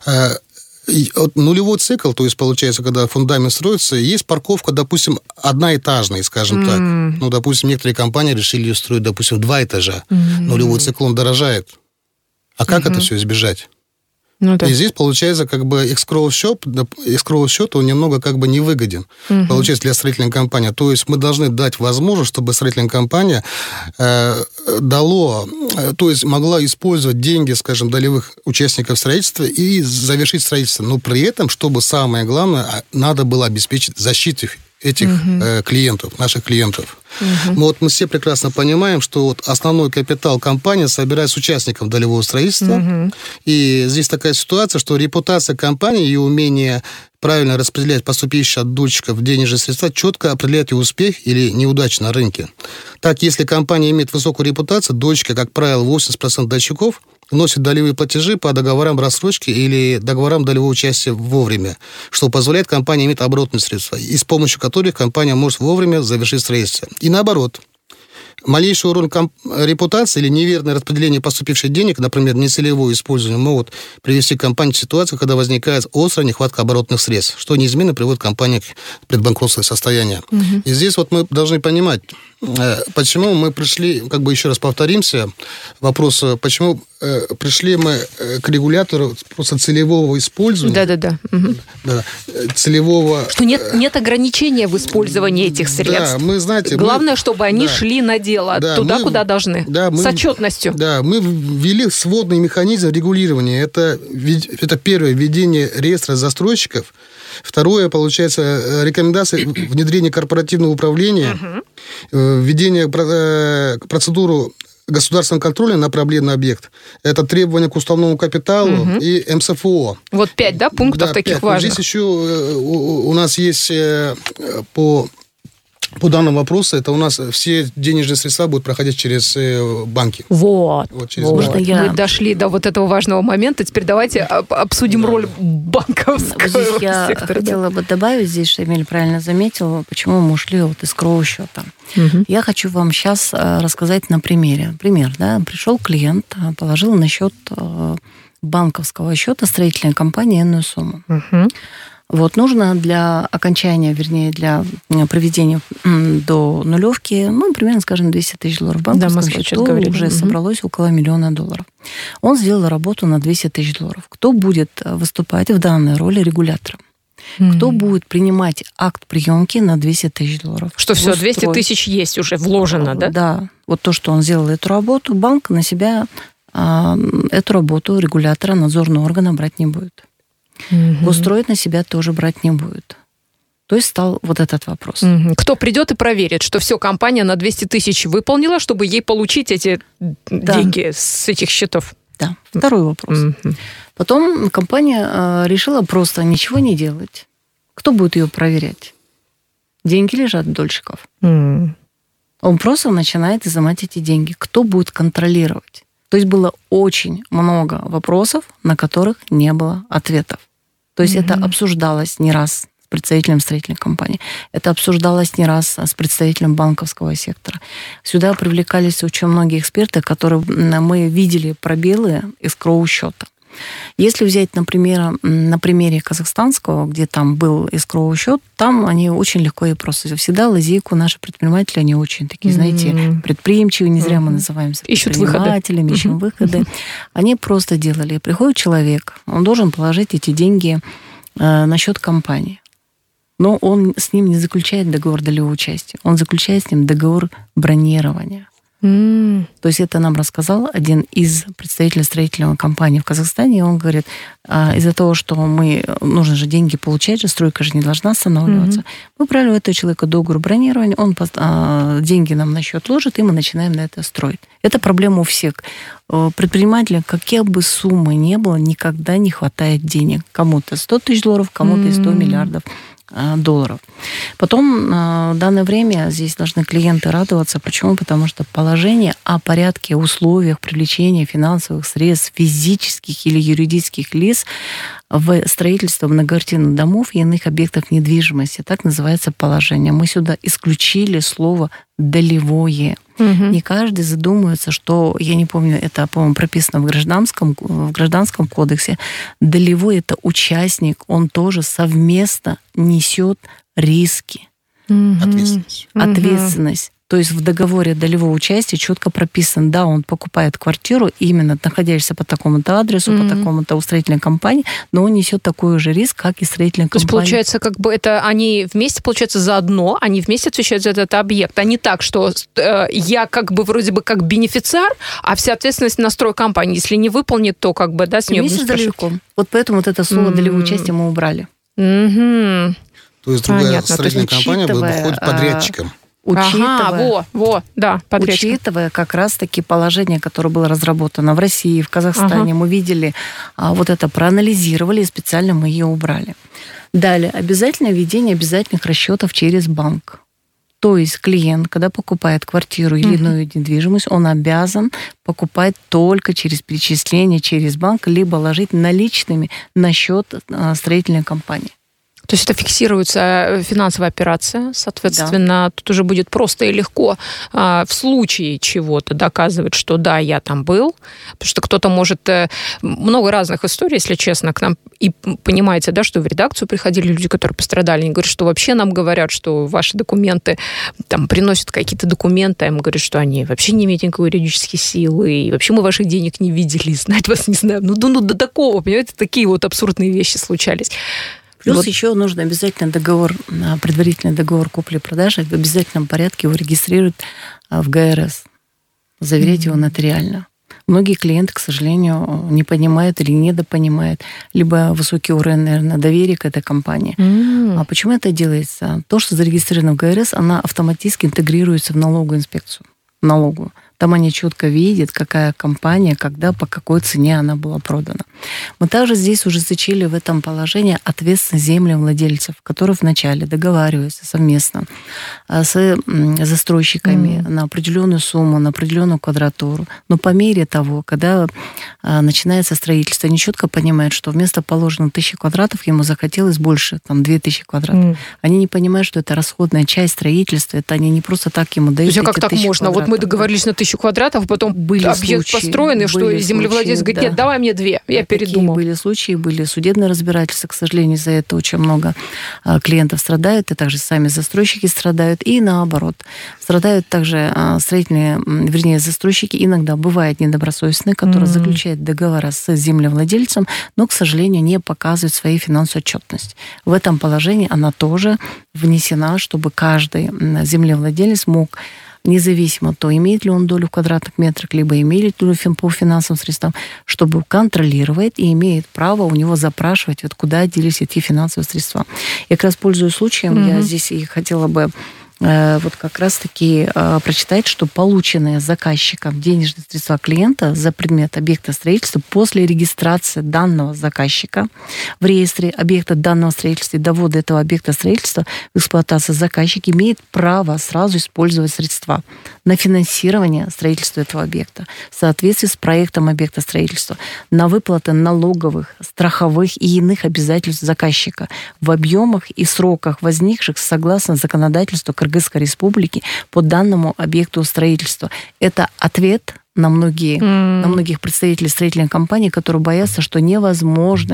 Нулевой цикл, то есть, получается, когда фундамент строится, есть парковка, допустим, одноэтажная, скажем mm. так. Ну, допустим, некоторые компании решили ее строить, допустим, в два этажа. Mm. Нулевой цикл, он дорожает. А как mm-hmm. это все избежать? Ну, да. И здесь, получается, как бы эскроу-счет, эскроу-счет, он немного как бы невыгоден, угу. получается, для строительной компании. То есть мы должны дать возможность, чтобы строительная компания э, дало, э, то есть могла использовать деньги, скажем, долевых участников строительства и завершить строительство. Но при этом, чтобы самое главное, надо было обеспечить защиту этих угу. э, клиентов, наших клиентов. Угу. Но вот мы все прекрасно понимаем, что вот основной капитал компании собирает с участников долевого строительства. Угу. И здесь такая ситуация, что репутация компании и умение правильно распределять поступившие от дольщиков денежные средства четко определяет ее успех или неудачу на рынке. Так, если компания имеет высокую репутацию, дольщики, как правило, восемьдесят процентов дольщиков, вносит долевые платежи по договорам рассрочки или договорам долевого участия вовремя, что позволяет компании иметь оборотные средства, и с помощью которых компания может вовремя завершить строительство. И наоборот. Малейший урон комп- репутации или неверное распределение поступивших денег, например, нецелевое использование, могут привести компанию к ситуации, когда возникает острая нехватка оборотных средств, что неизменно приводит компанию к предбанкротству состояния. Угу. И здесь вот мы должны понимать, почему мы пришли, как бы еще раз повторимся, вопрос, почему пришли мы к регулятору просто целевого использования. Да-да-да. Угу. Да, целевого... Что нет, нет ограничения в использовании этих средств. Да, мы, знаете... Главное, мы, чтобы они да, шли на дело, да, туда, мы, куда должны, да, мы, с отчетностью. Да, мы ввели сводный механизм регулирования. Это, это первое, введение реестра застройщиков. Второе, получается, рекомендации внедрения корпоративного управления, угу. введение процедуру государственного контроля на проблемный объект. Это требования к уставному капиталу угу. и эм эс эф о. Вот пять, да, пунктов да, таких пять. Важных? Здесь еще у, у нас есть по... По данному вопросу, это у нас все денежные средства будут проходить через банки. Вот. вот, через вот. банки. Я... Мы дошли до вот этого важного момента. Теперь давайте обсудим да. роль банковского здесь я сектора. Я хотела бы добавить здесь, что Эмиль правильно заметил, почему мы ушли вот из эскроу счета. Угу. Я хочу вам сейчас рассказать на примере. Пример, да, пришел клиент, положил на счет банковского счета строительной компании энную сумму. Угу. Вот, нужно для окончания, вернее, для проведения до нулевки, ну, примерно, скажем, двести тысяч долларов. Банковского да, счету уже угу. собралось около миллиона долларов. Он сделал работу на двести тысяч долларов. Кто будет выступать в данной роли регулятором? Mm. Кто будет принимать акт приемки на двести тысяч долларов? Что все, двести тысяч есть уже вложено, да? Да. Вот то, что он сделал эту работу, банк на себя а, эту работу регулятора, надзорного органа брать не будет. Угу. Устроить на себя тоже брать не будет. То есть стал вот этот вопрос. Угу. Кто придет и проверит, что все, компания на двести тысяч выполнила, чтобы ей получить эти да. деньги с этих счетов? Да. Второй вопрос. Угу. Потом компания решила просто ничего не делать. Кто будет ее проверять? Деньги лежат у дольщиков. Угу. Он просто начинает изымать эти деньги. Кто будет контролировать? То есть было очень много вопросов, на которых не было ответов. То есть mm-hmm. это обсуждалось не раз с представителем строительной компании, это обсуждалось не раз с представителем банковского сектора. Сюда привлекались очень многие эксперты, которые мы видели пробелы эскроу счета. Если взять, например, на примере казахстанского, где там был эскроу счет, там они очень легко и просто. Всегда лазейку наши предприниматели, они очень такие, mm-hmm. знаете, предприимчивые, не зря mm-hmm. мы называемся ищут предпринимателями, выходы. ищем mm-hmm. выходы. Они просто делали. Приходит человек, он должен положить эти деньги э, на счет компании. Но он с ним не заключает договор долевого участия, он заключает с ним договор бронирования. Mm. То есть это нам рассказал один из представителей строительной компании в Казахстане, и он говорит, из-за того, что мы, нужно же деньги получать, же стройка же не должна останавливаться. Mm-hmm. Мы брали у этого человека договор бронирования, он деньги нам на счет ложит, и мы начинаем на это строить. Это проблема у всех. Предпринимателям, какие бы суммы ни было, никогда не хватает денег. Кому-то сто тысяч долларов, кому-то и сто mm-hmm. миллиардов долларов. Потом в данное время здесь должны клиенты радоваться. Почему? Потому что положение о порядке, условиях привлечения финансовых средств физических или юридических лиц в строительство многоквартирных домов и иных объектов недвижимости. Так называется положение. Мы сюда исключили слово «долевое». Угу. Не каждый задумывается, что, я не помню, это, по-моему, прописано в гражданском, в гражданском кодексе. Долевой – это участник, он тоже совместно несет риски. Угу. Ответственность. Ответственность. То есть в договоре долевого участия четко прописано, да, он покупает квартиру, именно находящийся по такому-то адресу, mm-hmm. по такому-то у строительной компании, но он несет такой же риск, как и строительная компания. То есть, получается, как бы это они вместе, получается, заодно, они вместе отвечают за этот объект, а не так, что э, я как бы вроде бы как бенефициар, а вся ответственность на стройкомпании. Если не выполнит, то как бы, да, с нее будут спрашивать. Вот поэтому вот это слово mm-hmm. долевое участие мы убрали. Mm-hmm. То есть другая Понятно. строительная есть, компания выходит подрядчиком. Учитывая, ага, во, во, да, учитывая как раз-таки положение, которое было разработано в России, в Казахстане, ага. мы видели, а, вот это проанализировали, и специально мы ее убрали. Далее, обязательное введение обязательных расчетов через банк. То есть клиент, когда покупает квартиру или иную mm-hmm. недвижимость, он обязан покупать только через перечисление, через банк, либо ложить наличными на счет строительной компании. То есть это фиксируется финансовая операция, соответственно, да. Тут уже будет просто и легко а, в случае чего-то доказывать, что да, я там был, потому что кто-то может... Много разных историй, если честно, к нам, и понимаете, да, что в редакцию приходили люди, которые пострадали, они говорят, что вообще нам говорят, что ваши документы, там, приносят какие-то документы, а им говорят, что они вообще не имеют никакой юридической силы, и вообще мы ваших денег не видели, знать вас не знаем. Ну, ну до такого, понимаете, такие вот абсурдные вещи случались. Плюс вот. Еще нужно обязательно договор, предварительный договор купли-продажи в обязательном порядке его регистрировать в гэ эр эс, заверять mm-hmm. его нотариально. Многие клиенты, к сожалению, не понимают или недопонимают, либо высокий уровень, наверное, доверия к этой компании. Mm-hmm. А почему это делается? То, что зарегистрировано в гэ эр эс, она автоматически интегрируется в налоговую инспекцию, налоговую. Там они четко видят, какая компания, когда, по какой цене она была продана. Мы также здесь уже зачали в этом положении ответственность землевладельцев, которые вначале договариваются совместно с застройщиками mm. на определенную сумму, на определенную квадратуру. Но по мере того, когда начинается строительство, они четко понимают, что вместо положенных тысячи квадратов ему захотелось больше, там, две тысячи квадратов. Mm. Они не понимают, что это расходная часть строительства, это они не просто так ему дают. То есть, а как так можно? Квадратов. Вот мы договорились на тысячу квадратов, потом были объект случаи, построенный, что землевладелец случаи, говорит, да. Нет, давай мне две, я передумал. Такие были случаи, были судебные разбирательства, к сожалению, из-за этого очень много клиентов страдают, и также сами застройщики страдают, и наоборот. Страдают также строительные, вернее, застройщики иногда бывают недобросовестные, которые mm-hmm. заключают договора с землевладельцем, но, к сожалению, не показывают свои финансовую отчетность. В этом положении она тоже внесена, чтобы каждый землевладелец мог, независимо от того, имеет ли он долю в квадратных метрах, либо имеет ли он по финансовым средствам, чтобы контролировать и имеет право у него запрашивать, вот куда делись эти финансовые средства. Я как раз пользуясь случаем, mm-hmm. я здесь и хотела бы вот как раз-таки прочитать, что полученные заказчиком денежные средства клиента за предмет объекта строительства после регистрации данного заказчика в реестре объекта данного строительства и довода этого объекта строительства в эксплуатацию, заказчик имеет право сразу использовать средства на финансирование строительства этого объекта в соответствии с проектом объекта строительства, на выплаты налоговых, страховых и иных обязательств заказчика в объемах и сроках, возникших согласно законодательству Кыргызской Республики по данному объекту строительства. Это ответ на многие, mm. на многих представителей строительных компаний, которые боятся, что невозможно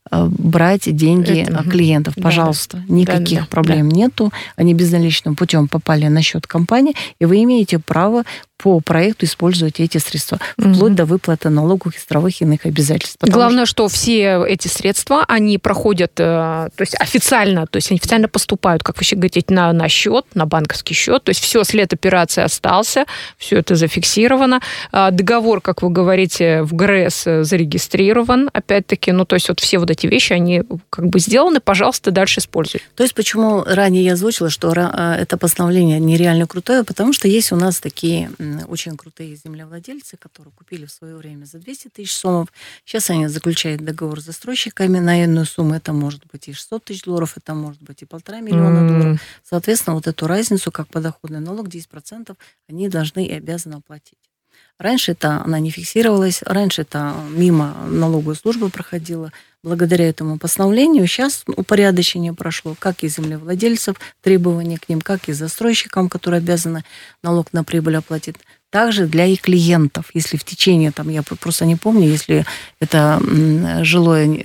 брать деньги Это... клиентов. Пожалуйста, да, никаких да, проблем да. нету. Они безналичным путем попали на счет компании, и вы имеете право по проекту использовать эти средства, вплоть угу. до выплаты налоговых и страховых иных обязательств. Главное, что... что все эти средства, они проходят, то есть официально, то есть они официально поступают, как вы еще говорите, на, на счет, на банковский счет, то есть все, след операции остался, все это зафиксировано. Договор, как вы говорите, в гэ эр эс зарегистрирован, опять-таки, ну, то есть вот все вот эти вещи, они как бы сделаны, пожалуйста, дальше используй. То есть почему ранее я озвучила, что это постановление нереально крутое, потому что есть у нас такие очень крутые землевладельцы, которые купили в свое время за двести тысяч сомов. Сейчас они заключают договор с застройщиками на иную сумму. Это может быть и шестьсот тысяч долларов, это может быть и полтора миллиона mm-hmm. долларов. Соответственно, вот эту разницу, как подоходный налог, десять процентов, они должны и обязаны оплатить. Раньше это она не фиксировалась, раньше это мимо налоговой службы проходило. Благодаря этому постановлению сейчас упорядочение прошло, как и землевладельцев, требования к ним, как и застройщикам, которые обязаны налог на прибыль оплатить. Также для их клиентов, если в течение, там, я просто не помню, если это жилой,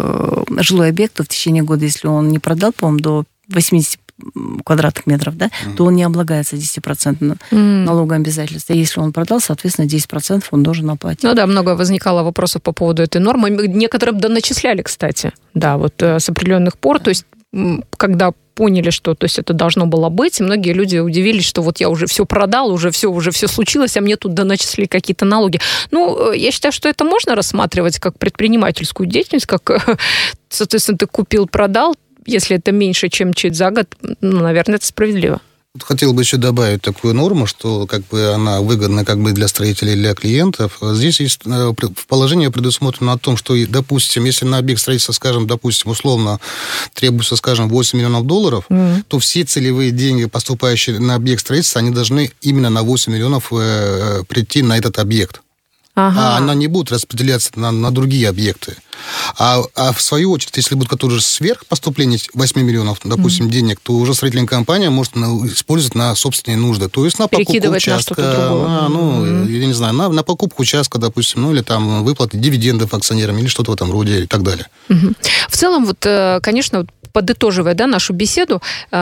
жилой объект, то в течение года, если он не продал, по-моему, до восемьдесят квадратных метров, да, mm. то он не облагается десять процентов mm. налогом обязательства. Если он продал, соответственно, десять процентов он должен оплатить. Ну да, много возникало вопросов по поводу этой нормы. Некоторым доначисляли, кстати, да, вот с определенных пор, то есть когда поняли, что то есть это должно было быть, и многие люди удивились, что вот я уже все продал, уже все, уже все случилось, а мне тут доначислили какие-то налоги. Ну, я считаю, что это можно рассматривать как предпринимательскую деятельность, как, соответственно, ты купил, продал, если это меньше, чем чуть за год, ну, наверное, это справедливо. Хотел бы еще добавить такую норму, что как бы она выгодна как бы для строителей, для клиентов. Здесь есть в положении предусмотрено о том, что, допустим, если на объект строительства, скажем, допустим, условно требуется, скажем, восемь миллионов долларов, mm-hmm. то все целевые деньги, поступающие на объект строительства, они должны именно на восемь миллионов э, прийти на этот объект. Ага. А она не будет распределяться на, на другие объекты. А, а в свою очередь, если будет который сверх поступления восемь миллионов, допустим, mm-hmm. денег, то уже строительная компания может на, использовать на собственные нужды. То есть на покупку участка, на, ну, mm-hmm. я не знаю, на, на покупку участка, допустим, ну или там выплаты дивидендов акционерам или что-то в этом роде и так далее. Mm-hmm. В целом, вот, конечно, подытоживая, да, нашу беседу,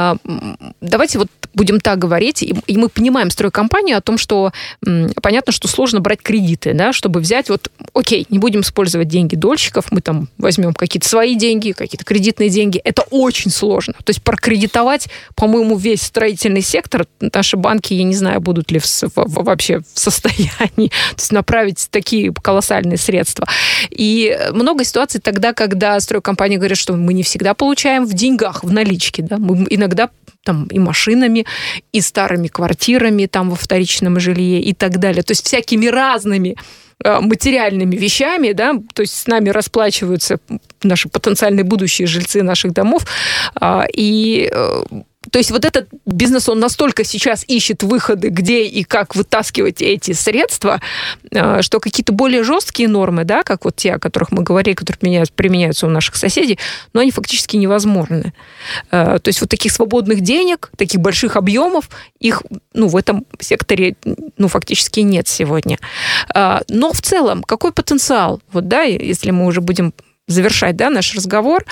давайте вот будем так говорить, и мы понимаем стройкомпанию о том, что понятно, что сложно брать кредиты, да, чтобы взять, вот, окей, не будем использовать деньги дольщиков, мы там возьмем какие-то свои деньги, какие-то кредитные деньги, это очень сложно. То есть прокредитовать, по-моему, весь строительный сектор, наши банки, я не знаю, будут ли в, в, вообще в состоянии, то есть направить такие колоссальные средства. И много ситуаций тогда, когда стройкомпания говорит, что мы не всегда получаем в деньгах, в наличке, да, мы иногда там и машинами, и старыми квартирами там во вторичном жилье и так далее. То есть всякими разными э, материальными вещами, да, то есть с нами расплачиваются наши потенциальные будущие жильцы наших домов. Э, и э, то есть вот этот бизнес, он настолько сейчас ищет выходы, где и как вытаскивать эти средства, что какие-то более жесткие нормы, да, как вот те, о которых мы говорили, которые применяются, применяются у наших соседей, но они фактически невозможны. То есть вот таких свободных денег, таких больших объемов, их, ну, в этом секторе, ну, фактически нет сегодня. Но в целом, какой потенциал? Вот, да, если мы уже будем завершать, да, наш разговор,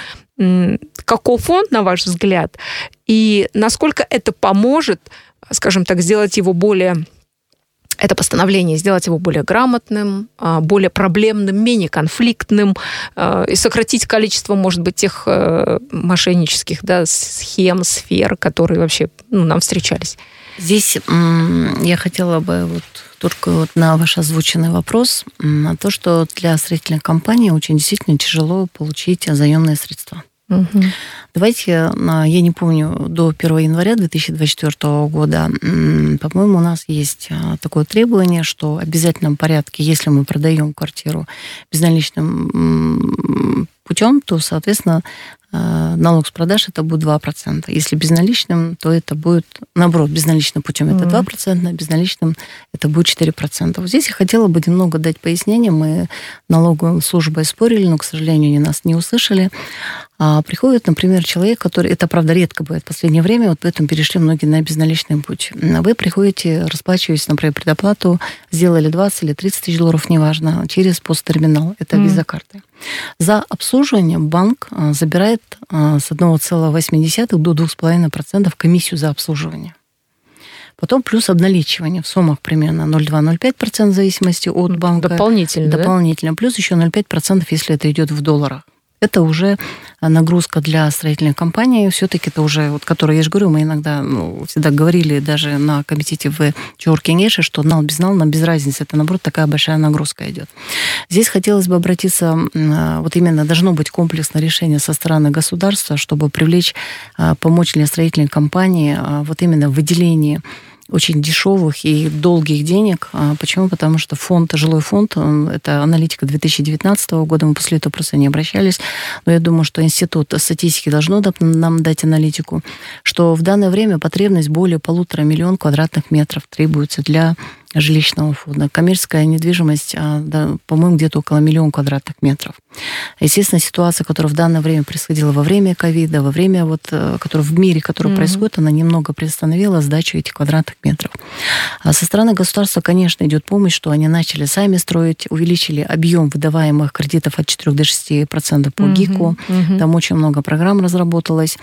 каков он, на ваш взгляд, и насколько это поможет, скажем так, сделать его более, это постановление, сделать его более грамотным, более проблемным, менее конфликтным, и сократить количество, может быть, тех мошеннических, да, схем, сфер, которые вообще, ну, нам встречались? Здесь я хотела бы вот только вот на ваш озвученный вопрос, на то, что для строительной компании очень действительно тяжело получить заемные средства. Угу. Давайте, я не помню, до первого января две тысячи двадцать четвёртого года, по-моему, у нас есть такое требование, что в обязательном порядке, если мы продаем квартиру безналичным путем, то, соответственно, налог с продаж это будет два процента. Если безналичным, то это будет, наоборот, безналичным путем это два процента, безналичным это будет четыре процента. Вот здесь я хотела бы немного дать пояснение. Мы налоговой службой спорили, но, к сожалению, они нас не услышали. А приходит, например, человек, который, это, правда, редко бывает в последнее время, вот поэтому перешли многие на безналичный путь. Вы приходите, расплачиваетесь, например, предоплату, сделали двадцать или тридцать тысяч долларов, неважно, через посттерминал, это mm-hmm. виза карты. За обслуживание банк забирает с одного целого восемь десятых до двух с половиной процентов комиссию за обслуживание. Потом плюс обналичивание в суммах примерно ноль целых два - ноль целых пять процента в зависимости от банка. Дополнительно, Дополнительно. Да? Плюс еще ноль целых пять процента, если это идет в долларах. Это уже нагрузка для строительной компании. Все-таки это уже, вот, которую я же говорю, мы иногда ну, всегда говорили даже на комитете в Чоркинеше, что нал без нал, нам без разницы. Это, наоборот, такая большая нагрузка идет. Здесь хотелось бы обратиться, вот именно должно быть комплексное решение со стороны государства, чтобы привлечь, помочь для строительной компании вот именно в выделении очень дешевых и долгих денег. Почему? Потому что фонд, жилой фонд, это аналитика две тысячи девятнадцатого года, мы после этого просто не обращались, но я думаю, что Институт статистики должно нам дать аналитику, что в данное время потребность более полутора миллион квадратных метров требуется для жилищного фонда. Коммерческая недвижимость, да, по-моему, где-то около миллиона квадратных метров. Естественно, ситуация, которая в данное время происходила во время ковида, во время, вот, которая в мире, которая mm-hmm. происходит, она немного приостановила сдачу этих квадратных метров. А со стороны государства, конечно, идет помощь, что они начали сами строить, увеличили объем выдаваемых кредитов от четырёх до шести процентов по mm-hmm. ГИКу. Mm-hmm. Там очень много программ разработалось.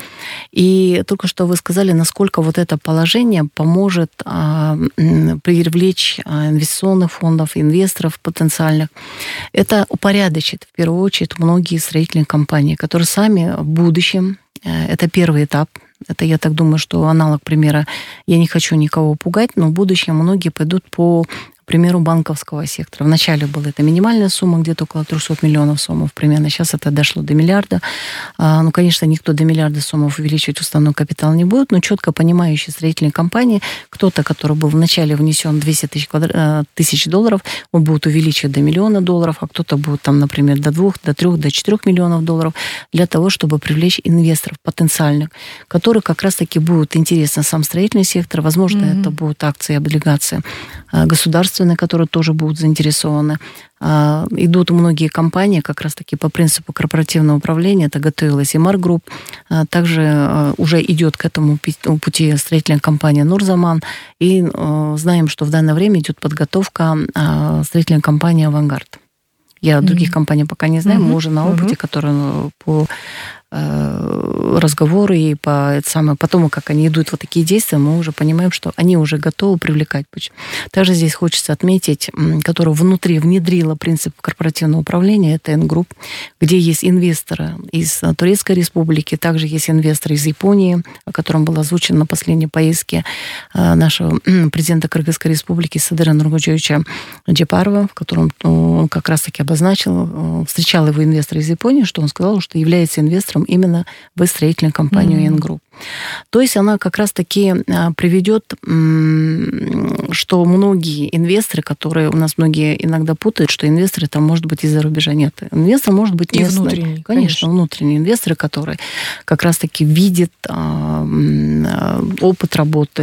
И только что вы сказали, насколько вот это положение поможет а, привлечь инвестиционных фондов, инвесторов потенциальных. Это упорядочит, в первую очередь, многие строительные компании, которые сами в будущем, это первый этап, это, я так думаю, что аналог примера, я не хочу никого пугать, но в будущем многие пойдут по примеру, банковского сектора. Вначале была это минимальная сумма, где-то около триста миллионов сомов примерно. Сейчас это дошло до миллиарда. Ну, конечно, никто до миллиарда сомов увеличивать уставной капитал не будет, но четко понимающие строительные компании, кто-то, который был вначале внесен двести тысяч, квадра... тысяч долларов, он будет увеличивать до миллиона долларов, а кто-то будет там, например, до двух, до трех, до четырех миллионов долларов для того, чтобы привлечь инвесторов потенциальных, которые как раз-таки будут интересны сам строительный сектор. Возможно, mm-hmm. это будут акции и облигации государственные, которые тоже будут заинтересованы. Идут многие компании как раз-таки по принципу корпоративного управления. Это готовилась и Марк Групп. Также уже идет к этому пути строительная компания Нурзаман. И знаем, что в данное время идет подготовка строительной компании Авангард. Я mm-hmm. других компаний пока не знаю. Mm-hmm. Мы уже на опыте, mm-hmm. который по разговоры и по это самое, потому как они идут вот такие действия, мы уже понимаем, что они уже готовы привлекать. Также здесь хочется отметить, которая внутри внедрила принцип корпоративного управления, это Н-групп, где есть инвесторы из Турецкой Республики, также есть инвесторы из Японии, о котором был озвучен на последней поездке нашего президента Кыргызской Республики Садыра Нургоджевича Джапарова, в котором он как раз-таки обозначил, встречал его инвестор из Японии, что он сказал, что является инвестором именно в строительную компанию mm-hmm. Н-групп. То есть она как раз-таки приведет, что многие инвесторы, которые у нас многие иногда путают, что инвесторы там может быть из-за рубежа. Нет, инвестор может быть местный. И внутренний. Конечно, конечно, внутренний инвестор, который как раз-таки видит опыт работы,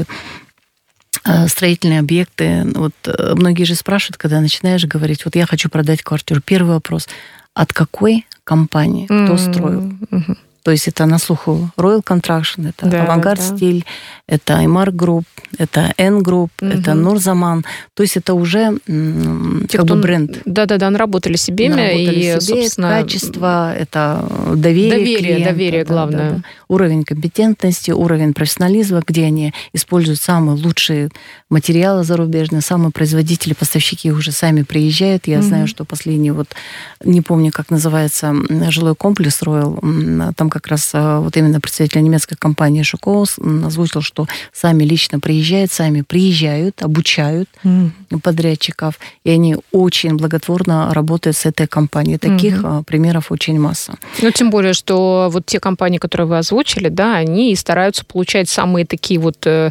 строительные объекты. Вот многие же спрашивают, когда начинаешь говорить, вот я хочу продать квартиру. Первый вопрос, от какой компании, кто mm-hmm. строил? Mm-hmm. То есть это на слуху Royal Construction, это да, Авангард да. Стиль, это Марк Групп, это Н-групп, угу. это Нурзаман. То есть это уже Те, как бы бренд. Да-да-да, наработали себе, наработали и, себе собственно... качество, это доверие Доверие, клиента, доверие да, главное. Да, да. Уровень компетентности, уровень профессионализма, где они используют самые лучшие материалы зарубежные, самые производители, поставщики уже сами приезжают. Я угу. знаю, что последний, вот не помню, как называется, жилой комплекс Royal, там как раз вот именно представитель немецкой компании Шокоус озвучил, что сами лично приезжают, сами приезжают, обучают mm. подрядчиков, и они очень благотворно работают с этой компанией. Таких mm-hmm. примеров очень масса. Ну, тем более, что вот те компании, которые вы озвучили, да, они стараются получать самые такие вот э,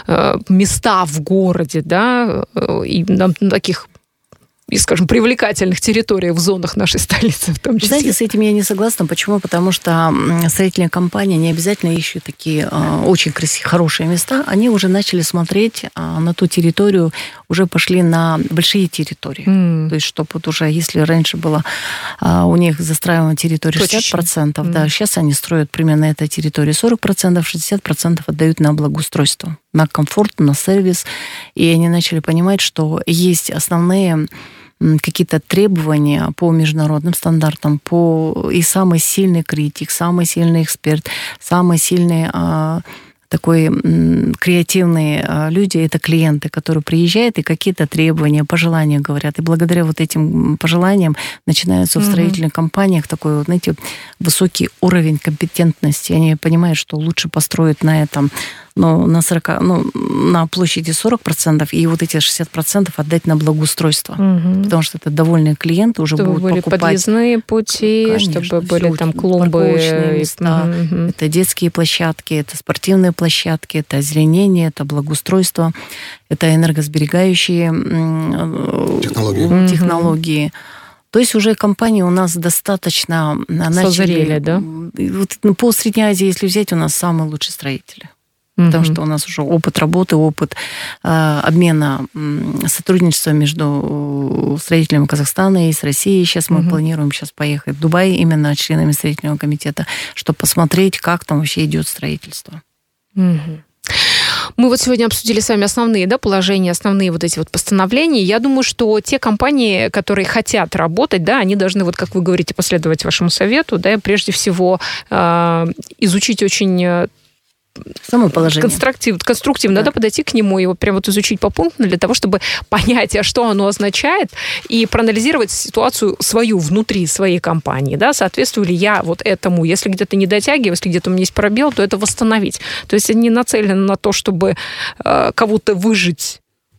места в городе, да, и на таких и, скажем, привлекательных территориях в зонах нашей столицы в том числе. Знаете, с этим я не согласна. Почему? Потому что строительные компании не обязательно ищут такие э, очень красивые, хорошие места. Они уже начали смотреть э, на ту территорию, уже пошли на большие территории. Mm. То есть, чтобы вот уже, если раньше было э, у них застраиваемая территория шестьдесят процентов, mm. да, сейчас они строят примерно этой территории сорок процентов, шестьдесят процентов отдают на благоустройство, на комфорт, на сервис. И они начали понимать, что есть основные какие-то требования по международным стандартам, по и самый сильный критик, самый сильный эксперт, самый сильный а, такой м, креативные а, люди, это клиенты, которые приезжают и какие-то требования, пожелания говорят. И благодаря вот этим пожеланиям начинается в строительных mm-hmm. компаниях такой, вот, знаете, высокий уровень компетентности. Они понимают, что лучше построить на этом, ну, на, сорок, ну, на площади сорок процентов, и вот эти шестьдесят процентов отдать на благоустройство. Угу. Потому что это довольные клиенты уже чтобы будут были покупать. Подъездные пути, конечно, чтобы были там клумбы. Парковочные места, угу. это детские площадки, это спортивные площадки, это озеленение, это благоустройство, это энергосберегающие технологии. технологии. То есть уже компании у нас достаточно начали... Созрели, да? Вот, по Средней Азии, если взять, у нас самые лучшие строители. Потому mm-hmm. что у нас уже опыт работы, опыт э, обмена э, сотрудничества между строителями Казахстана и с Россией. Сейчас мы mm-hmm. планируем сейчас поехать в Дубай именно членами строительного комитета, чтобы посмотреть, как там вообще идет строительство. Mm-hmm. Мы вот сегодня обсудили с вами основные, да, положения, основные вот эти вот постановления. Я думаю, что те компании, которые хотят работать, да, они должны, вот как вы говорите, последовать вашему совету, да, прежде всего э, изучить очень... Само положение. Конструктив, конструктивно, да. Да, подойти к нему и вот прям вот изучить попунктно для того, чтобы понять, а что оно означает, и проанализировать ситуацию свою внутри своей компании, да, соответствую ли я вот этому, если где-то не дотягиваю, если где-то у меня есть пробел, то это восстановить. То есть они нацелены на то, чтобы э, кого-то выжить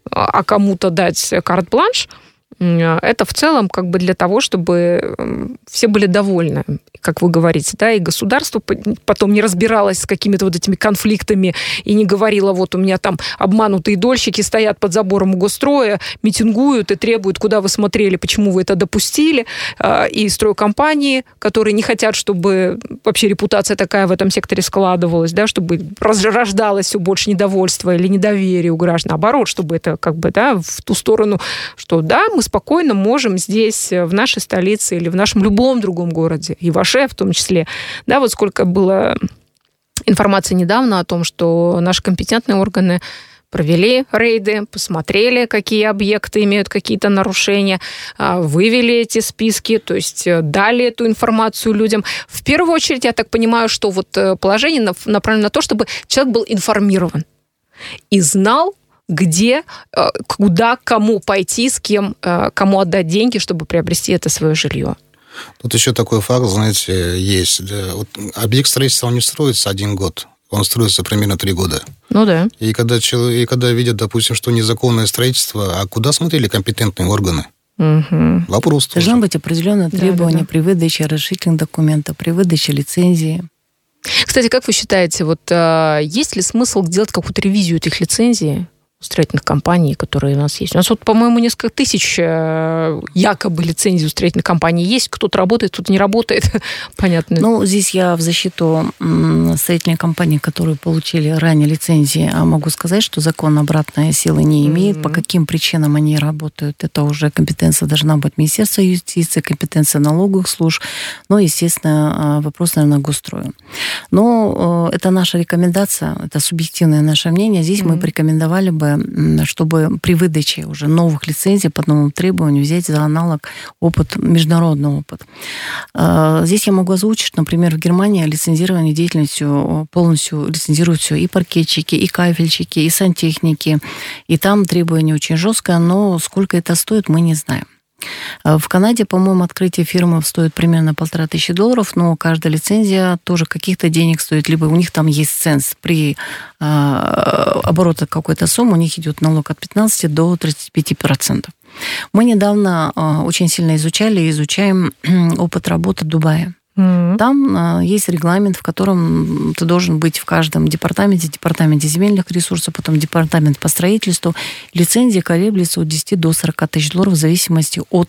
а кому-то дать карт-бланш, это в целом как бы для того, чтобы все были довольны, как вы говорите, да, и государство потом не разбиралось с какими-то вот этими конфликтами и не говорило, вот у меня там обманутые дольщики стоят под забором у госстроя, митингуют и требуют, куда вы смотрели, почему вы это допустили, и стройкомпании, которые не хотят, чтобы вообще репутация такая в этом секторе складывалась, да, чтобы рождалось все больше недовольства или недоверия у граждан, наоборот, чтобы это как бы, да, в ту сторону, что да, мы спокойно можем здесь, в нашей столице или в нашем любом другом городе, и в Аше в том числе. Да, вот сколько было информации недавно о том, что наши компетентные органы провели рейды, посмотрели, какие объекты имеют какие-то нарушения, вывели эти списки, то есть дали эту информацию людям. В первую очередь, я так понимаю, что вот положение направлено на то, чтобы человек был информирован и знал, где, куда, кому пойти, с кем, кому отдать деньги, чтобы приобрести это свое жилье. Тут еще такой факт, знаете, есть. Вот объект строительства, он не строится один год, он строится примерно три года. Ну да. И когда, человек, и когда видят, допустим, что незаконное строительство, а куда смотрели компетентные органы? Угу. Вопрос тоже. Должно быть определенное требование, да, да, да, при выдаче разрешительных документов, при выдаче лицензии. Кстати, как вы считаете, вот есть ли смысл делать какую-то ревизию этих лицензий строительных компаний, которые у нас есть? У нас вот, по-моему, несколько тысяч якобы лицензий у строительных компаний есть. Кто-то работает, кто-то не работает. Понятно. Ну, здесь я в защиту строительных компаний, которые получили ранее лицензии, могу сказать, что закон обратной силы не имеет. Mm-hmm. По каким причинам они работают, это уже компетенция должна быть Министерства юстиции, компетенция налоговых служб. Ну, естественно, вопрос, наверное, Госстрою. Но это наша рекомендация, это субъективное наше мнение. Здесь mm-hmm. мы порекомендовали бы, чтобы при выдаче уже новых лицензий по новым требованиям взять за аналог опыт, международный опыт. Здесь я могу озвучить, что, например, в Германии лицензирование деятельностью полностью лицензируют все, и паркетчики, и кафельщики, и сантехники, и там требование очень жесткое, но сколько это стоит, мы не знаем. В Канаде, по-моему, открытие фирмы стоит примерно полтора тысячи долларов, но каждая лицензия тоже каких-то денег стоит, либо у них там есть ценз. При э, обороте какой-то суммы у них идет налог от пятнадцати до тридцати пяти процентов. Мы недавно э, очень сильно изучали и изучаем опыт работы в Дубае. Mm-hmm. Там э, есть регламент, в котором ты должен быть в каждом департаменте, департаменте земельных ресурсов, потом департамент по строительству. Лицензия колеблется от десяти до сорока тысяч долларов в зависимости от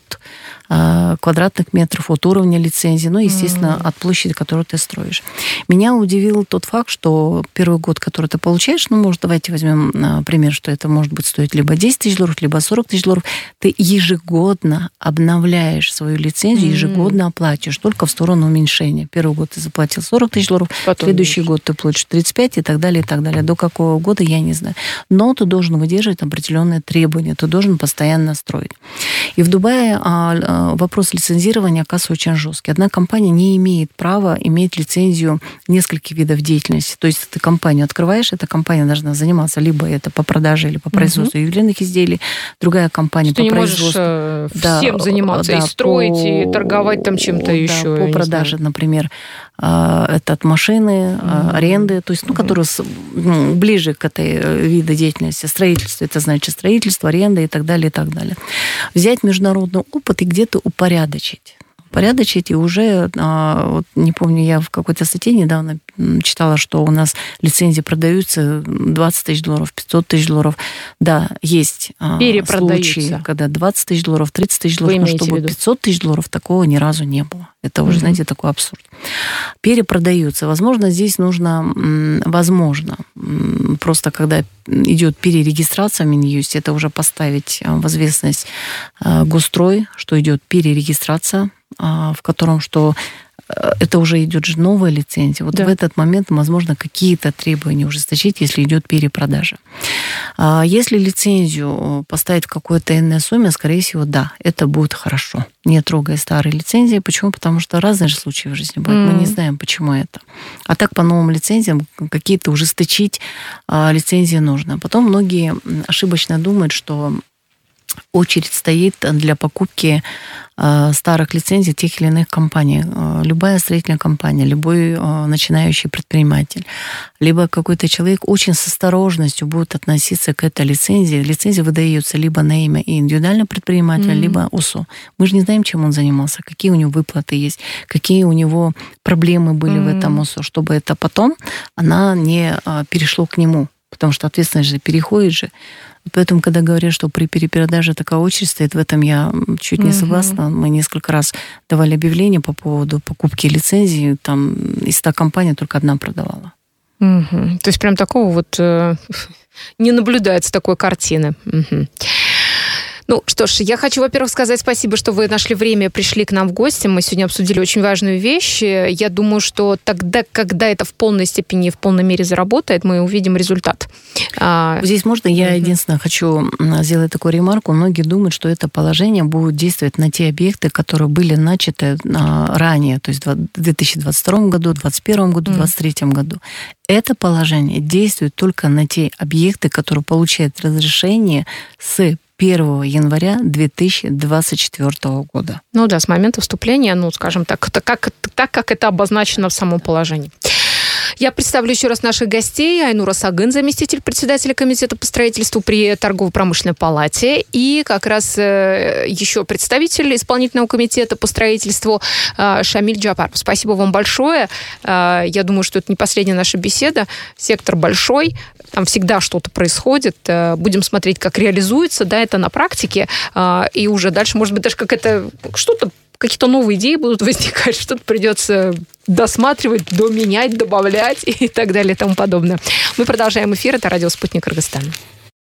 э, квадратных метров, от уровня лицензии, ну, естественно, mm-hmm. от площади, которую ты строишь. Меня удивил тот факт, что первый год, который ты получаешь, ну, может, давайте возьмем э, пример, что это может быть стоить либо десять тысяч долларов, либо сорок тысяч долларов, ты ежегодно обновляешь свою лицензию, mm-hmm. ежегодно оплачиваешь, только в сторону уменьшения. Первый год ты заплатил сорок тысяч долларов, потом следующий меньше. Год ты платишь тридцать пять и так далее, и так далее. До какого года, я не знаю. Но ты должен выдерживать определенные требования, ты должен постоянно строить. И в Дубае вопрос лицензирования, оказывается, очень жесткий. Одна компания не имеет права иметь лицензию нескольких видов деятельности. То есть ты компанию открываешь, эта компания должна заниматься либо это по продаже, или по производству угу. ювелирных изделий, другая компания что по ты производству. Не можешь да, всем заниматься, да, и строить, по, и торговать там чем-то да, еще. По продаже, например, это от машины, mm-hmm. аренды, то есть, ну, которые ну, ближе к этой виду деятельности. Строительство, это значит строительство, аренда и так далее, и так далее. Взять международный опыт и где-то упорядочить. Упорядочить, и уже, вот, не помню, я в какой-то статье недавно читала, что у нас лицензии продаются двадцать тысяч долларов, пятьсот тысяч долларов. Да, есть случаи, когда двадцать тысяч долларов, тридцать тысяч долларов, но чтобы пятьсот тысяч долларов, такого ни разу не было. Это уже, mm-hmm. знаете, такой абсурд. Перепродаются. Возможно, здесь нужно, возможно, просто когда идет перерегистрация в Минюсте, это уже поставить в известность Госстрой, что идет перерегистрация, в котором что это уже идет же новая лицензия. Вот да. в этот момент, возможно, какие-то требования ужесточить, если идет перепродажа. Если лицензию поставить в какой-то энной сумме, скорее всего, да, это будет хорошо. Не трогая старые лицензии. Почему? Потому что разные же случаи в жизни бывают. Mm. Мы не знаем, почему это. А так по новым лицензиям какие-то ужесточить лицензии нужно. Потом многие ошибочно думают, что очередь стоит для покупки старых лицензий тех или иных компаний. Любая строительная компания, любой начинающий предприниматель, либо какой-то человек очень с осторожностью будет относиться к этой лицензии. Лицензия выдается либо на имя индивидуального предпринимателя, mm-hmm. либо УСО. Мы же не знаем, чем он занимался, какие у него выплаты есть, какие у него проблемы были mm-hmm. в этом УСО, чтобы это потом она не перешло к нему, потому что ответственность же переходит же. Поэтому, когда говорят, что при перепродаже такая очередь стоит, в этом я чуть не согласна. Mm-hmm. Мы несколько раз давали объявление по поводу покупки лицензии. Там из ста компаний только одна продавала. Mm-hmm. То есть прям такого вот э, не наблюдается такой картины. Mm-hmm. Ну что ж, я хочу, во-первых, сказать спасибо, что вы нашли время, пришли к нам в гости. Мы сегодня обсудили очень важную вещь. Я думаю, что тогда, когда это в полной степени, в полной мере заработает, мы увидим результат. Здесь можно, я uh-huh. единственное хочу сделать такую ремарку. Многие думают, что это положение будет действовать на те объекты, которые были начаты ранее, то есть в две тысячи двадцать втором году, две тысячи двадцать первом году, две тысячи двадцать третьем году. Это положение действует только на те объекты, которые получают разрешение с первого января две тысячи двадцать четвёртого года. Ну да, с момента вступления, ну, скажем так, так, так как это обозначено в самом положении. Я представлю еще раз наших гостей. Айнура Сагын, заместитель председателя комитета по строительству при торгово-промышленной палате, и как раз еще представитель исполнительного комитета по строительству Шамиль Джапаров. Спасибо вам большое. Я думаю, что это не последняя наша беседа. Сектор большой, там всегда что-то происходит. Будем смотреть, как реализуется, да, это на практике, и уже дальше, может быть, даже как это что-то, какие-то новые идеи будут возникать, что-то придется досматривать, доменять, добавлять и так далее и тому подобное. Мы продолжаем эфир. Это радио «Спутник Кыргызстана».